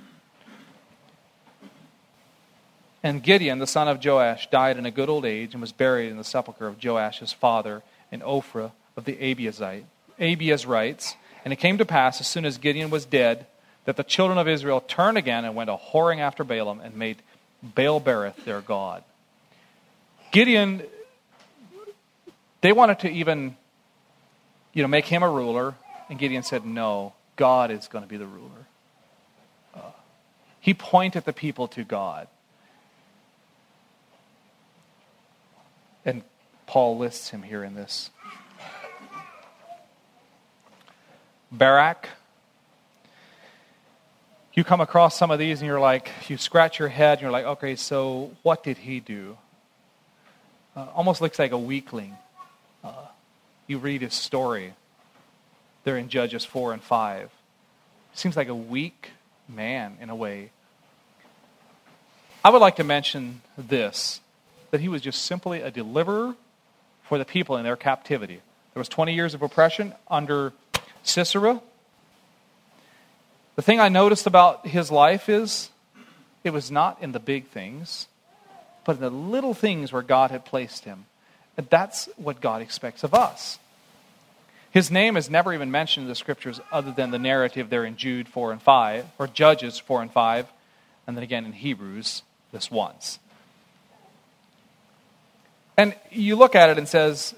And Gideon, the son of Joash, died in a good old age and was buried in the sepulchre of Joash his father in Ophrah of the Abiezite, Abiezrites. And it came to pass, as soon as Gideon was dead, that the children of Israel turned again and went a whoring after Balaam and made Baal-berith their god. Gideon, they wanted to even, you know, make him a ruler, and Gideon said, no, God is going to be the ruler. Uh, he pointed the people to God. And Paul lists him here in this. Barak. You come across some of these and you're like, you scratch your head and you're like, okay, so what did he do? Uh, almost looks like a weakling. Uh, you read his story. They're in Judges four and five. Seems like a weak man in a way. I would like to mention this, that he was just simply a deliverer for the people in their captivity. There was twenty years of oppression under Sisera. The thing I noticed about his life is it was not in the big things, but in the little things where God had placed him. And that's what God expects of us. His name is never even mentioned in the scriptures other than the narrative there in Jude four and five, or Judges four and five, and then again in Hebrews this once. And you look at it and says,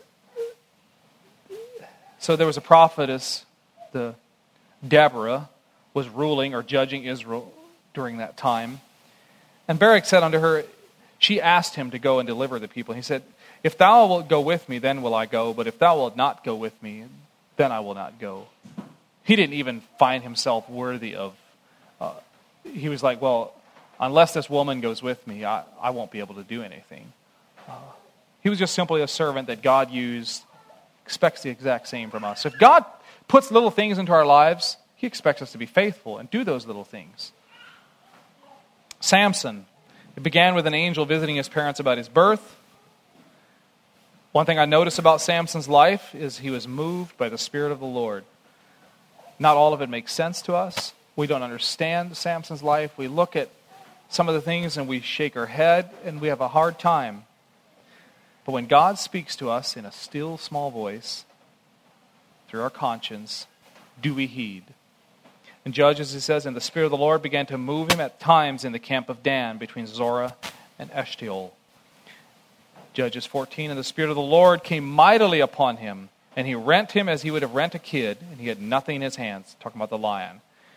so there was a prophetess, the Deborah, was ruling or judging Israel during that time. And Barak said unto her, she asked him to go and deliver the people. He said, if thou wilt go with me, then will I go. But if thou wilt not go with me, then I will not go. He didn't even find himself worthy of, uh, he was like, well, unless this woman goes with me, I, I won't be able to do anything. Uh, he was just simply a servant that God used, expects the exact same from us. If God puts little things into our lives, he expects us to be faithful and do those little things. Samson. It began with an angel visiting his parents about his birth. One thing I notice about Samson's life is he was moved by the Spirit of the Lord. Not all of it makes sense to us. We don't understand Samson's life. We look at some of the things and we shake our head and we have a hard time. But when God speaks to us in a still small voice, through our conscience, do we heed? In Judges, it says, and the Spirit of the Lord began to move him at times in the camp of Dan between Zorah and Eshtaol. Judges fourteen, and the Spirit of the Lord came mightily upon him, and he rent him as he would have rent a kid, and he had nothing in his hands. Talking about the lion.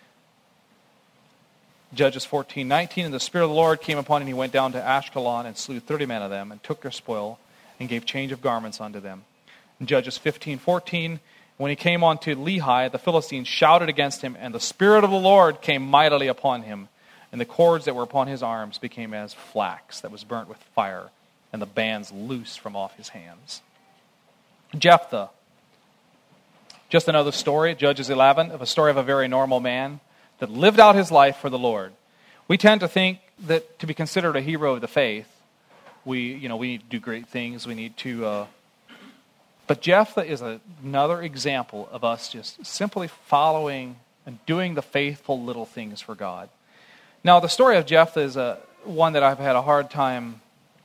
Judges fourteen nineteen, and the Spirit of the Lord came upon him, and he went down to Ashkelon and slew thirty men of them, and took their spoil, and gave change of garments unto them. In Judges fifteen fourteen, when he came unto Lehi, the Philistines shouted against him, and the Spirit of the Lord came mightily upon him, and the cords that were upon his arms became as flax that was burnt with fire, and the bands loosed from off his hands. Jephthah. Just another story, Judges eleven, of a story of a very normal man that lived out his life for the Lord. We tend to think that to be considered a hero of the faith, we, you know, we need to do great things. We need to... Uh, but Jephthah is a, another example of us just simply following and doing the faithful little things for God. Now, the story of Jephthah is a, one that I've had a hard time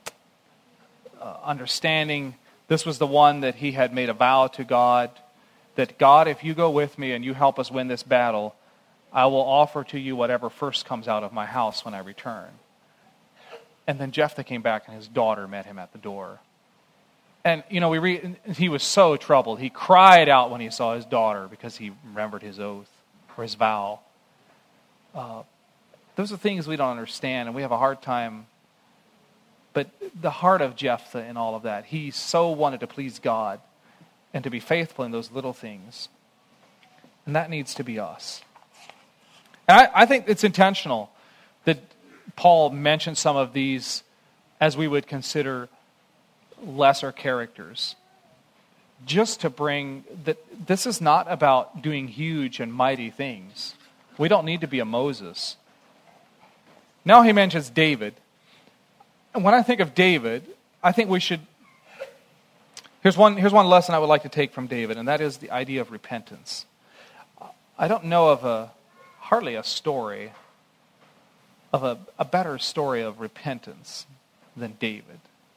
uh, understanding. This was the one that he had made a vow to God, that God, if you go with me and you help us win this battle, I will offer to you whatever first comes out of my house when I return. And then Jephthah came back and his daughter met him at the door. And, you know, we read, he was so troubled. He cried out when he saw his daughter because he remembered his oath or his vow. Uh, those are things we don't understand, and we have a hard time. But the heart of Jephthah in all of that, he so wanted to please God and to be faithful in those little things. And that needs to be us. And I, I think it's intentional that Paul mentioned some of these as we would consider lesser characters. Just to bring that this is not about doing huge and mighty things. We don't need to be a Moses. Now he mentions David. And when I think of David, I think we should... Here's one, here's one lesson I would like to take from David, and that is the idea of repentance. I don't know of a, hardly a story, of a, a better story of repentance than David.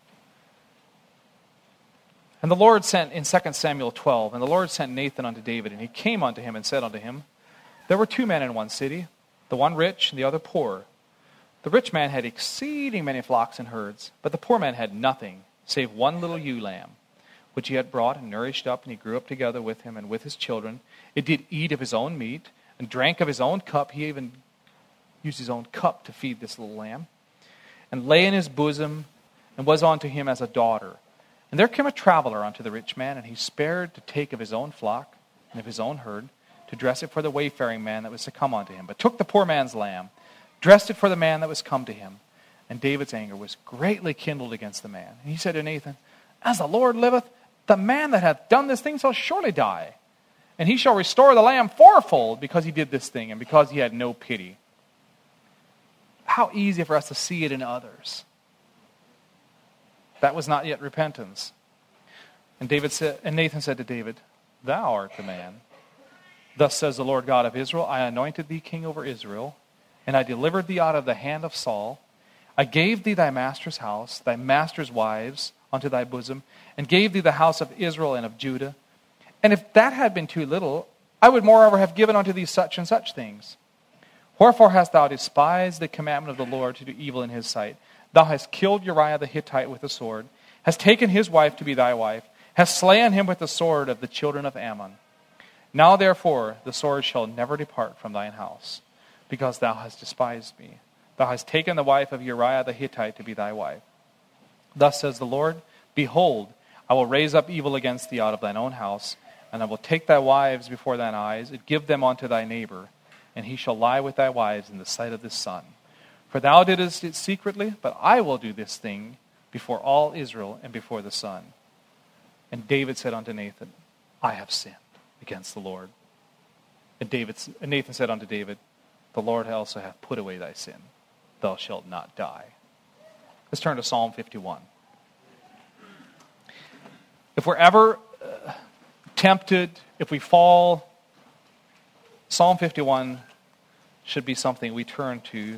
And the Lord sent, in Second Samuel twelve, and the Lord sent Nathan unto David, and he came unto him and said unto him, there were two men in one city, the one rich and the other poor. The rich man had exceeding many flocks and herds, but the poor man had nothing, save one little ewe lamb, which he had brought and nourished up, and he grew up together with him and with his children. It did eat of his own meat, and drank of his own cup. He even used his own cup to feed this little lamb, and lay in his bosom, and was unto him as a daughter. And there came a traveler unto the rich man, and he spared to take of his own flock and of his own herd, to dress it for the wayfaring man that was to come unto him, but took the poor man's lamb, dressed it for the man that was come to him. And David's anger was greatly kindled against the man. And he said to Nathan, as the Lord liveth, the man that hath done this thing shall surely die. And he shall restore the lamb fourfold, because he did this thing, and because he had no pity. How easy for us to see it in others. That was not yet repentance. And David said, and Nathan said to David, thou art the man. Thus says the Lord God of Israel, I anointed thee king over Israel, and I delivered thee out of the hand of Saul. I gave thee thy master's house, thy master's wives unto thy bosom, and gave thee the house of Israel and of Judah. And if that had been too little, I would moreover have given unto thee such and such things. Wherefore hast thou despised the commandment of the Lord to do evil in his sight? Thou hast killed Uriah the Hittite with the sword, hast taken his wife to be thy wife, hast slain him with the sword of the children of Ammon. Now therefore the sword shall never depart from thine house, because thou hast despised me. Thou hast taken the wife of Uriah the Hittite to be thy wife. Thus says the Lord, behold, I will raise up evil against thee out of thine own house, and I will take thy wives before thine eyes, and give them unto thy neighbor, and he shall lie with thy wives in the sight of the sun. For thou didst it secretly, but I will do this thing before all Israel and before the sun. And David said unto Nathan, I have sinned against the Lord. And David, and Nathan said unto David, the Lord also hath put away thy sin. Thou shalt not die. Let's turn to Psalm fifty-one. If we're ever uh, tempted, if we fall, Psalm fifty-one should be something we turn to.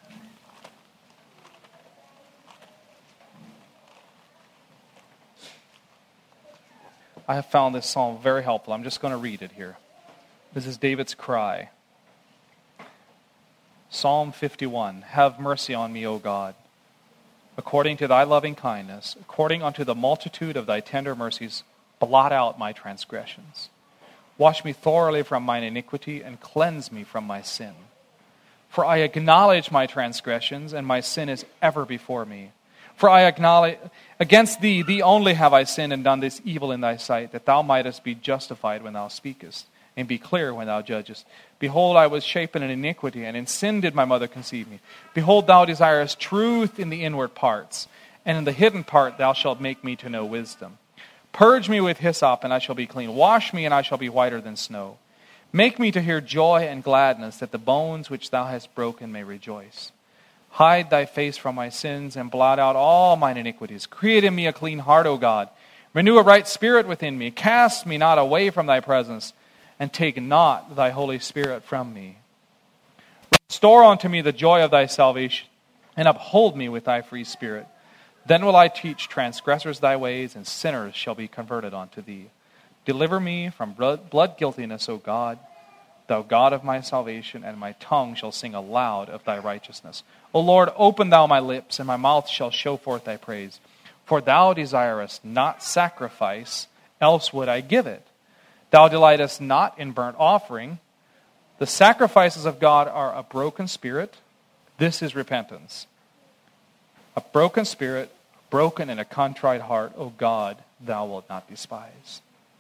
I have found this psalm very helpful. I'm just going to read it here. This is David's cry. Psalm fifty-one, have mercy on me, O God, according to thy loving kindness, according unto the multitude of thy tender mercies, blot out my transgressions. Wash me thoroughly from mine iniquity, and cleanse me from my sin. For I acknowledge my transgressions, and my sin is ever before me. For I acknowledge, against thee, thee only have I sinned and done this evil in thy sight, that thou mightest be justified when thou speakest, and be clear when thou judgest. Behold, I was shapen in iniquity, and in sin did my mother conceive me. Behold, thou desirest truth in the inward parts, and in the hidden part thou shalt make me to know wisdom. Purge me with hyssop, and I shall be clean. Wash me, and I shall be whiter than snow. Make me to hear joy and gladness, that the bones which thou hast broken may rejoice. Hide thy face from my sins, and blot out all mine iniquities. Create in me a clean heart, O God. Renew a right spirit within me. Cast me not away from thy presence, and take not thy Holy Spirit from me. Restore unto me the joy of thy salvation, and uphold me with thy free spirit. Then will I teach transgressors thy ways, and sinners shall be converted unto thee. Deliver me from blood guiltiness, O God, thou God of my salvation, and my tongue shall sing aloud of thy righteousness. O Lord, open thou my lips, and my mouth shall show forth thy praise. For thou desirest not sacrifice, else would I give it. Thou delightest not in burnt offering. The sacrifices of God are a broken spirit. This is repentance. A broken spirit, broken and a contrite heart, O God, thou wilt not despise.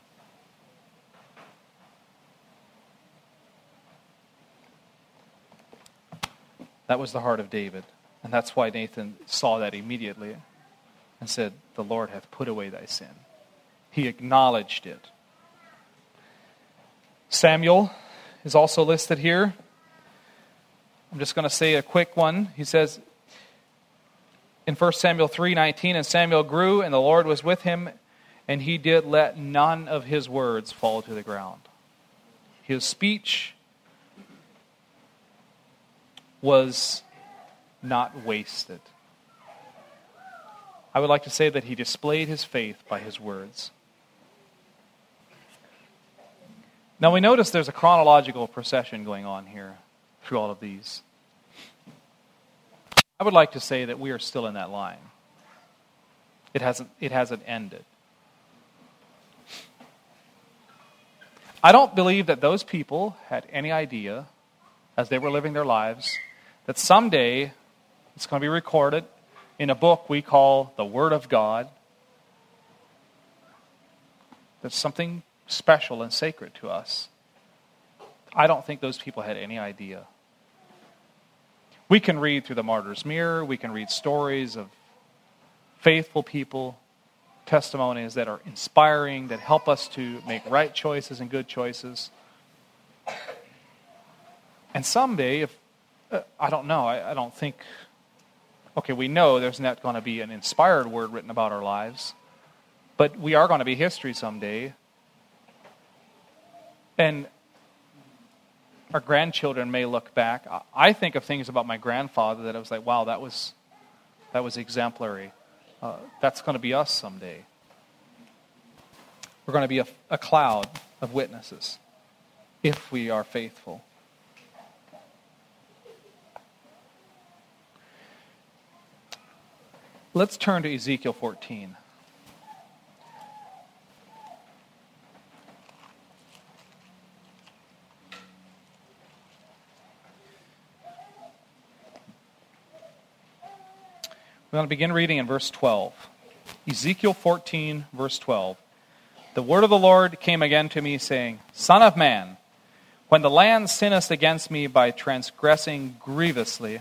That was the heart of David. And that's why Nathan saw that immediately and said, the Lord hath put away thy sin. He acknowledged it. Samuel is also listed here. I'm just going to say a quick one. He says in First Samuel three nineteen, and Samuel grew, and the Lord was with him, and he did let none of his words fall to the ground. His speech was not wasted. I would like to say that he displayed his faith by his words. Now we notice there's a chronological procession going on here through all of these. I would like to say that we are still in that line. It hasn't, it hasn't ended. I don't believe that those people had any idea, as they were living their lives, that someday it's going to be recorded in a book we call the Word of God. That's something special and sacred to us. I don't think those people had any idea. We can read through the Martyr's Mirror. We can read stories of faithful people, testimonies that are inspiring, that help us to make right choices and good choices. And someday, if uh, I don't know, I, I don't think, okay, we know there's not going to be an inspired word written about our lives, but we are going to be history someday. And our grandchildren may look back. I think of things about my grandfather that I was like, wow, that was that was exemplary. Uh, that's going to be us someday. We're going to be a, a cloud of witnesses if we are faithful. Let's turn to Ezekiel fourteen. We're going to begin reading in verse twelve. Ezekiel fourteen, verse twelve. The word of the Lord came again to me, saying, Son of man, when the land sinneth against me by transgressing grievously,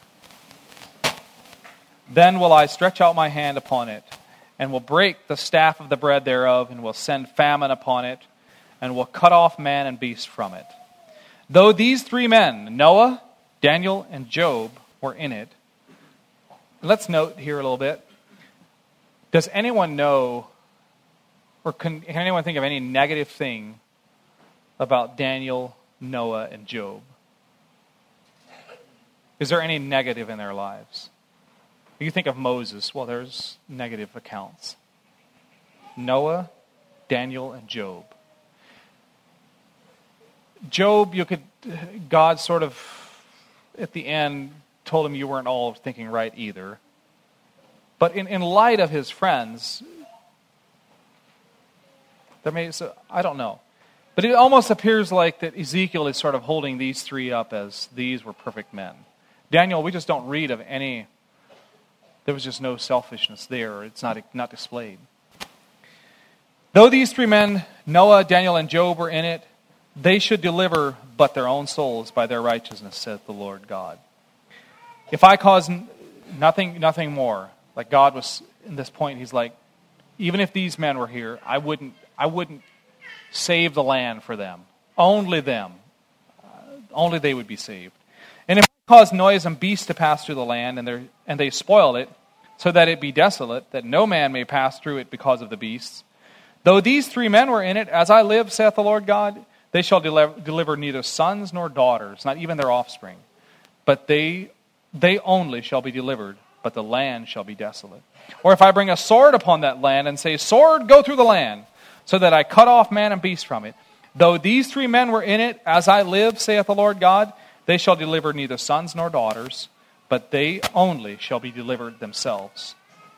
then will I stretch out my hand upon it, and will break the staff of the bread thereof, and will send famine upon it, and will cut off man and beast from it. Though these three men, Noah, Daniel, and Job, were in it. Let's note here a little bit. Does anyone know, or can, can anyone think of any negative thing about Daniel, Noah, and Job? Is there any negative in their lives? You think of Moses, well, there's negative accounts. Noah, Daniel, and Job. Job, you could, God sort of, at the end, told him you weren't all thinking right either. But in, in light of his friends, there may, so, I don't know. But it almost appears like that Ezekiel is sort of holding these three up as these were perfect men. Daniel, we just don't read of any, there was just no selfishness there. It's not, not displayed. Though these three men, Noah, Daniel, and Job, were in it, they should deliver but their own souls by their righteousness, saith the Lord God. If I cause nothing, nothing more, like God was in this point, he's like, even if these men were here, I wouldn't, I wouldn't save the land for them. Only them. Uh, only they would be saved. And if I cause noise and beasts to pass through the land, and, and they spoil it, so that it be desolate, that no man may pass through it because of the beasts, though these three men were in it, as I live, saith the Lord God, they shall deliver, deliver neither sons nor daughters, not even their offspring, but they they only shall be delivered, but the land shall be desolate. Or if I bring a sword upon that land, and say, sword, go through the land, so that I cut off man and beast from it, though these three men were in it, as I live, saith the Lord God, they shall deliver neither sons nor daughters, but they only shall be delivered themselves.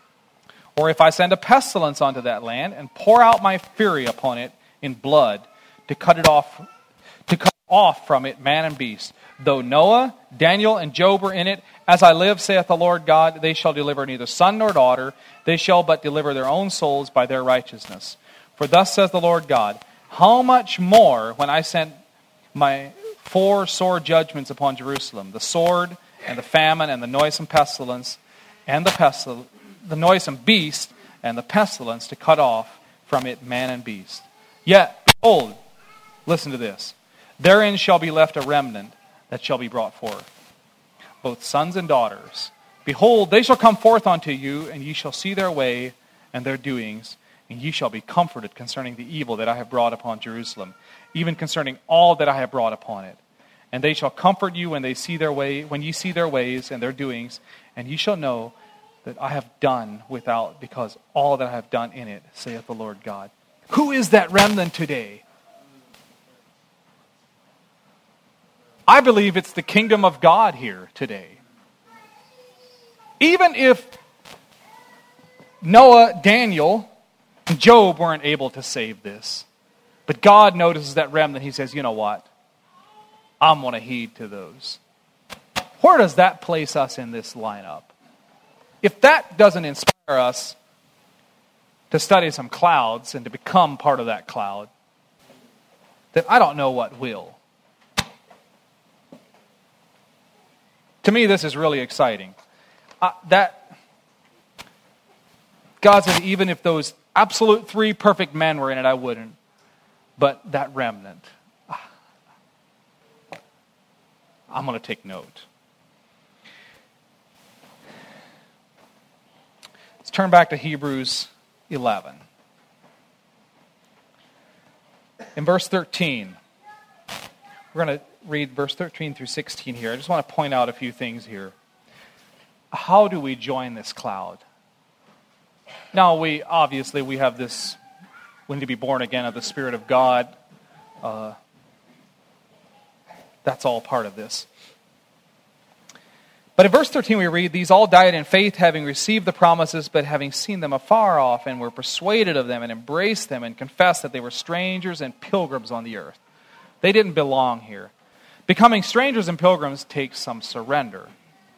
Or if I send a pestilence onto that land, and pour out my fury upon it in blood, to cut it off, to cut off from it man and beast, though Noah, Daniel, and Job were in it, as I live, saith the Lord God, they shall deliver neither son nor daughter, they shall but deliver their own souls by their righteousness. For thus says the Lord God, how much more when I sent my four sore judgments upon Jerusalem, the sword, and the famine, and the noisome pestilence, and the pestil- the noisome beast, and the pestilence, to cut off from it man and beast. Yet, behold, listen to this, therein shall be left a remnant that shall be brought forth, both sons and daughters. Behold, they shall come forth unto you, and ye shall see their way and their doings, and ye shall be comforted concerning the evil that I have brought upon Jerusalem, even concerning all that I have brought upon it. And they shall comfort you when they see their way, when ye see their ways and their doings, and ye shall know that I have done without, because all that I have done in it, saith the Lord God. Who is that remnant today? I believe it's the kingdom of God here today. Even if Noah, Daniel, and Job weren't able to save this, but God notices that remnant. He says, you know what? I'm going to heed to those. Where does that place us in this lineup? If that doesn't inspire us to study some clouds and to become part of that cloud, then I don't know what will. To me, this is really exciting. Uh, that God said, even if those absolute three perfect men were in it, I wouldn't. But that remnant, I'm going to take note. Let's turn back to Hebrews eleven. In verse thirteen, we're going to read verse thirteen through sixteen here. I just want to point out a few things here. How do we join this cloud? Now, we obviously we have this, we need to be born again of the Spirit of God. Uh, that's all part of this. But in verse thirteen we read, these all died in faith, having received the promises, but having seen them afar off, and were persuaded of them, and embraced them, and confessed that they were strangers and pilgrims on the earth. They didn't belong here. Becoming strangers and pilgrims takes some surrender.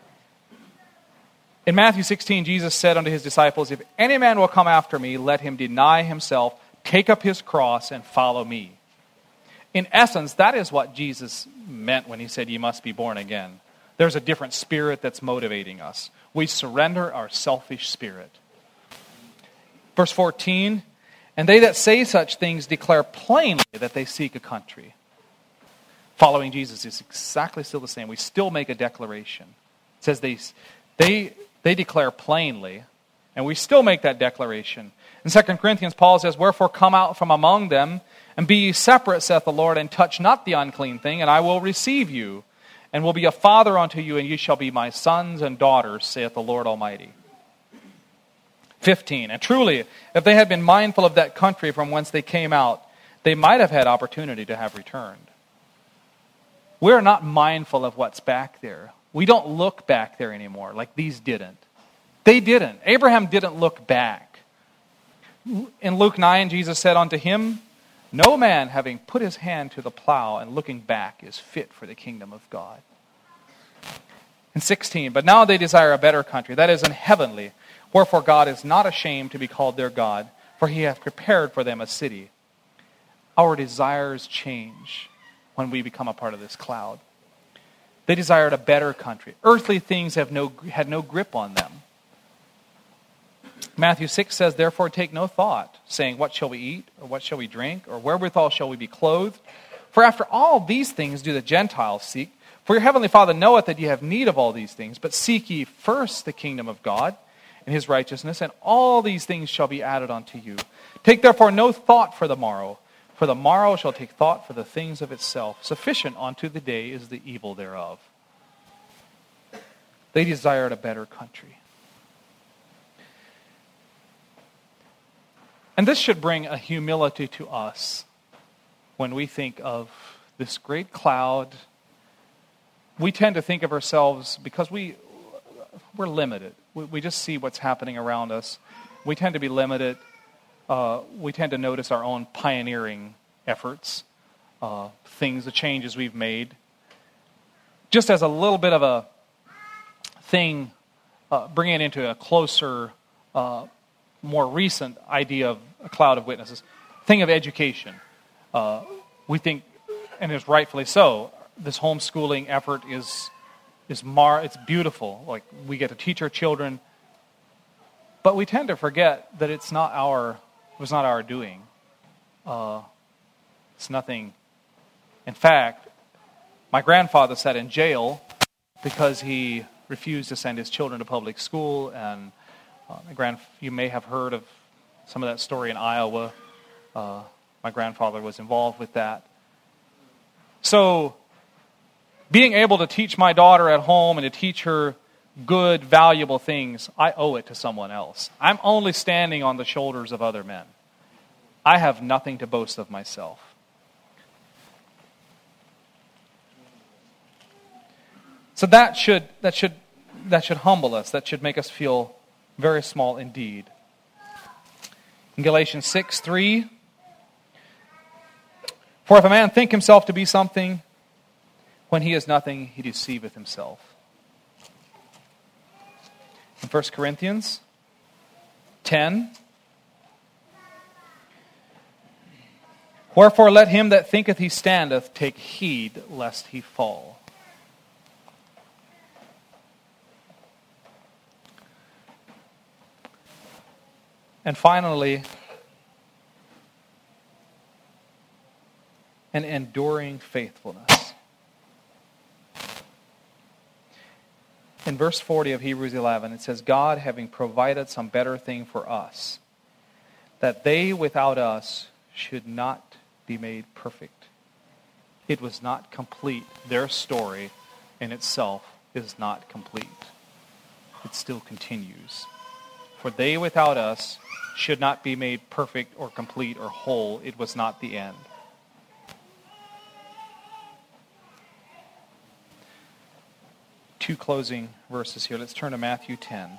In Matthew sixteen, Jesus said unto his disciples, if any man will come after me, let him deny himself, take up his cross, and follow me. In essence, that is what Jesus meant when he said, you must be born again. There's a different spirit that's motivating us. We surrender our selfish spirit. Verse fourteen, and they that say such things declare plainly that they seek a country. Following Jesus is exactly still the same. We still make a declaration. It says they, they, they declare plainly, and we still make that declaration. In Second Corinthians, Paul says, wherefore come out from among them, and be ye separate, saith the Lord, and touch not the unclean thing, and I will receive you, and will be a father unto you, and ye shall be my sons and daughters, saith the Lord Almighty. fifteen, and truly, if they had been mindful of that country from whence they came out, they might have had opportunity to have returned. We're not mindful of what's back there. We don't look back there anymore, like these didn't. They didn't. Abraham didn't look back. In Luke nine, Jesus said unto him, no man having put his hand to the plow and looking back is fit for the kingdom of God. In sixteen, but now they desire a better country, that is, an heavenly. Wherefore God is not ashamed to be called their God, for he hath prepared for them a city. Our desires change when we become a part of this cloud. They desired a better country. Earthly things have no, had no grip on them. Matthew six says, therefore take no thought, saying, what shall we eat, or what shall we drink, or wherewithal shall we be clothed? For after all these things do the Gentiles seek. For your heavenly Father knoweth that ye have need of all these things. But seek ye first the kingdom of God and his righteousness, and all these things shall be added unto you. Take therefore no thought for the morrow, for the morrow shall take thought for the things of itself. Sufficient unto the day is the evil thereof. They desired a better country. And this should bring a humility to us when we think of this great cloud. We tend to think of ourselves, because we, we're limited. We, we just see what's happening around us. We tend to be limited. Uh, we tend to notice our own pioneering efforts, uh, things, the changes we've made. Just as a little bit of a thing, uh, bringing it into a closer, uh, more recent idea of a cloud of witnesses, thing of education. Uh, we think, and is rightfully so, this homeschooling effort is is mar. It's beautiful. Like, we get to teach our children, but we tend to forget that it's not our. It was not our doing. Uh, it's nothing. In fact, my grandfather sat in jail because he refused to send his children to public school, and uh, my grand. You may have heard of some of that story in Iowa. Uh, my grandfather was involved with that. So, being able to teach my daughter at home and to teach her good, valuable things, I owe it to someone else. I'm only standing on the shoulders of other men. I have nothing to boast of myself. So that should that should that should humble us. That should make us feel very small indeed. In Galatians six three, for if a man think himself to be something, when he is nothing, he deceiveth himself. In First Corinthians ten, wherefore let him that thinketh he standeth take heed lest he fall. And finally, an enduring faithfulness. In verse forty of Hebrews eleven, it says, God having provided some better thing for us, that they without us should not be made perfect. It was not complete. Their story in itself is not complete. It still continues. For they without us should not be made perfect or complete or whole. It was not the end. Two closing verses here. Let's turn to Matthew ten.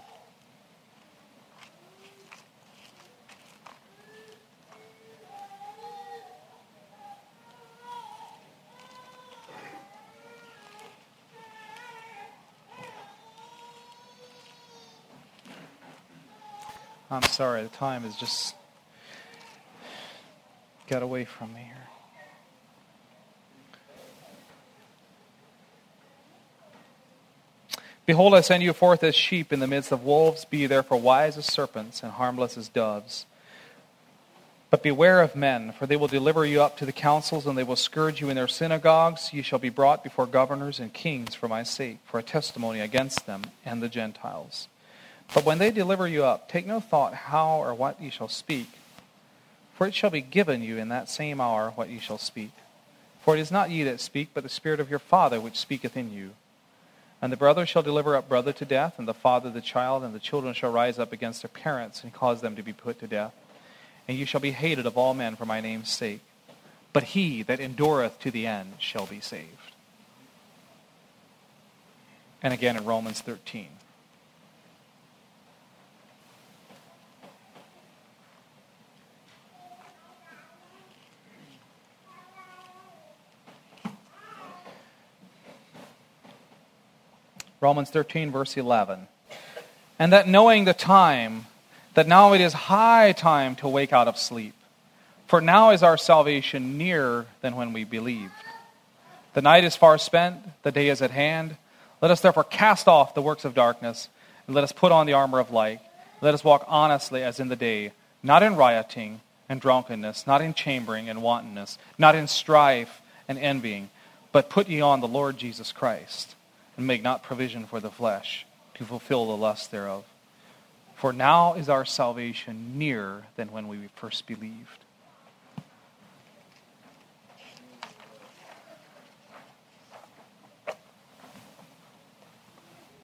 I'm sorry, the time has just got away from me here. Behold, I send you forth as sheep in the midst of wolves. Be ye therefore wise as serpents and harmless as doves. But beware of men, for they will deliver you up to the councils, and they will scourge you in their synagogues. You shall be brought before governors and kings for my sake, for a testimony against them and the Gentiles. But when they deliver you up, take no thought how or what ye shall speak. For it shall be given you in that same hour what ye shall speak. For it is not ye that speak, but the Spirit of your Father which speaketh in you. And the brother shall deliver up brother to death, and the father the child, and the children shall rise up against their parents, and cause them to be put to death. And you shall be hated of all men for my name's sake. But he that endureth to the end shall be saved. And again in Romans thirteen. Romans thirteen, verse eleven. And that knowing the time, that now it is high time to wake out of sleep. For now is our salvation nearer than when we believed. The night is far spent, the day is at hand. Let us therefore cast off the works of darkness, and let us put on the armor of light. Let us walk honestly as in the day, not in rioting and drunkenness, not in chambering and wantonness, not in strife and envying, but put ye on the Lord Jesus Christ, and make not provision for the flesh to fulfill the lust thereof. For now is our salvation nearer than when we first believed.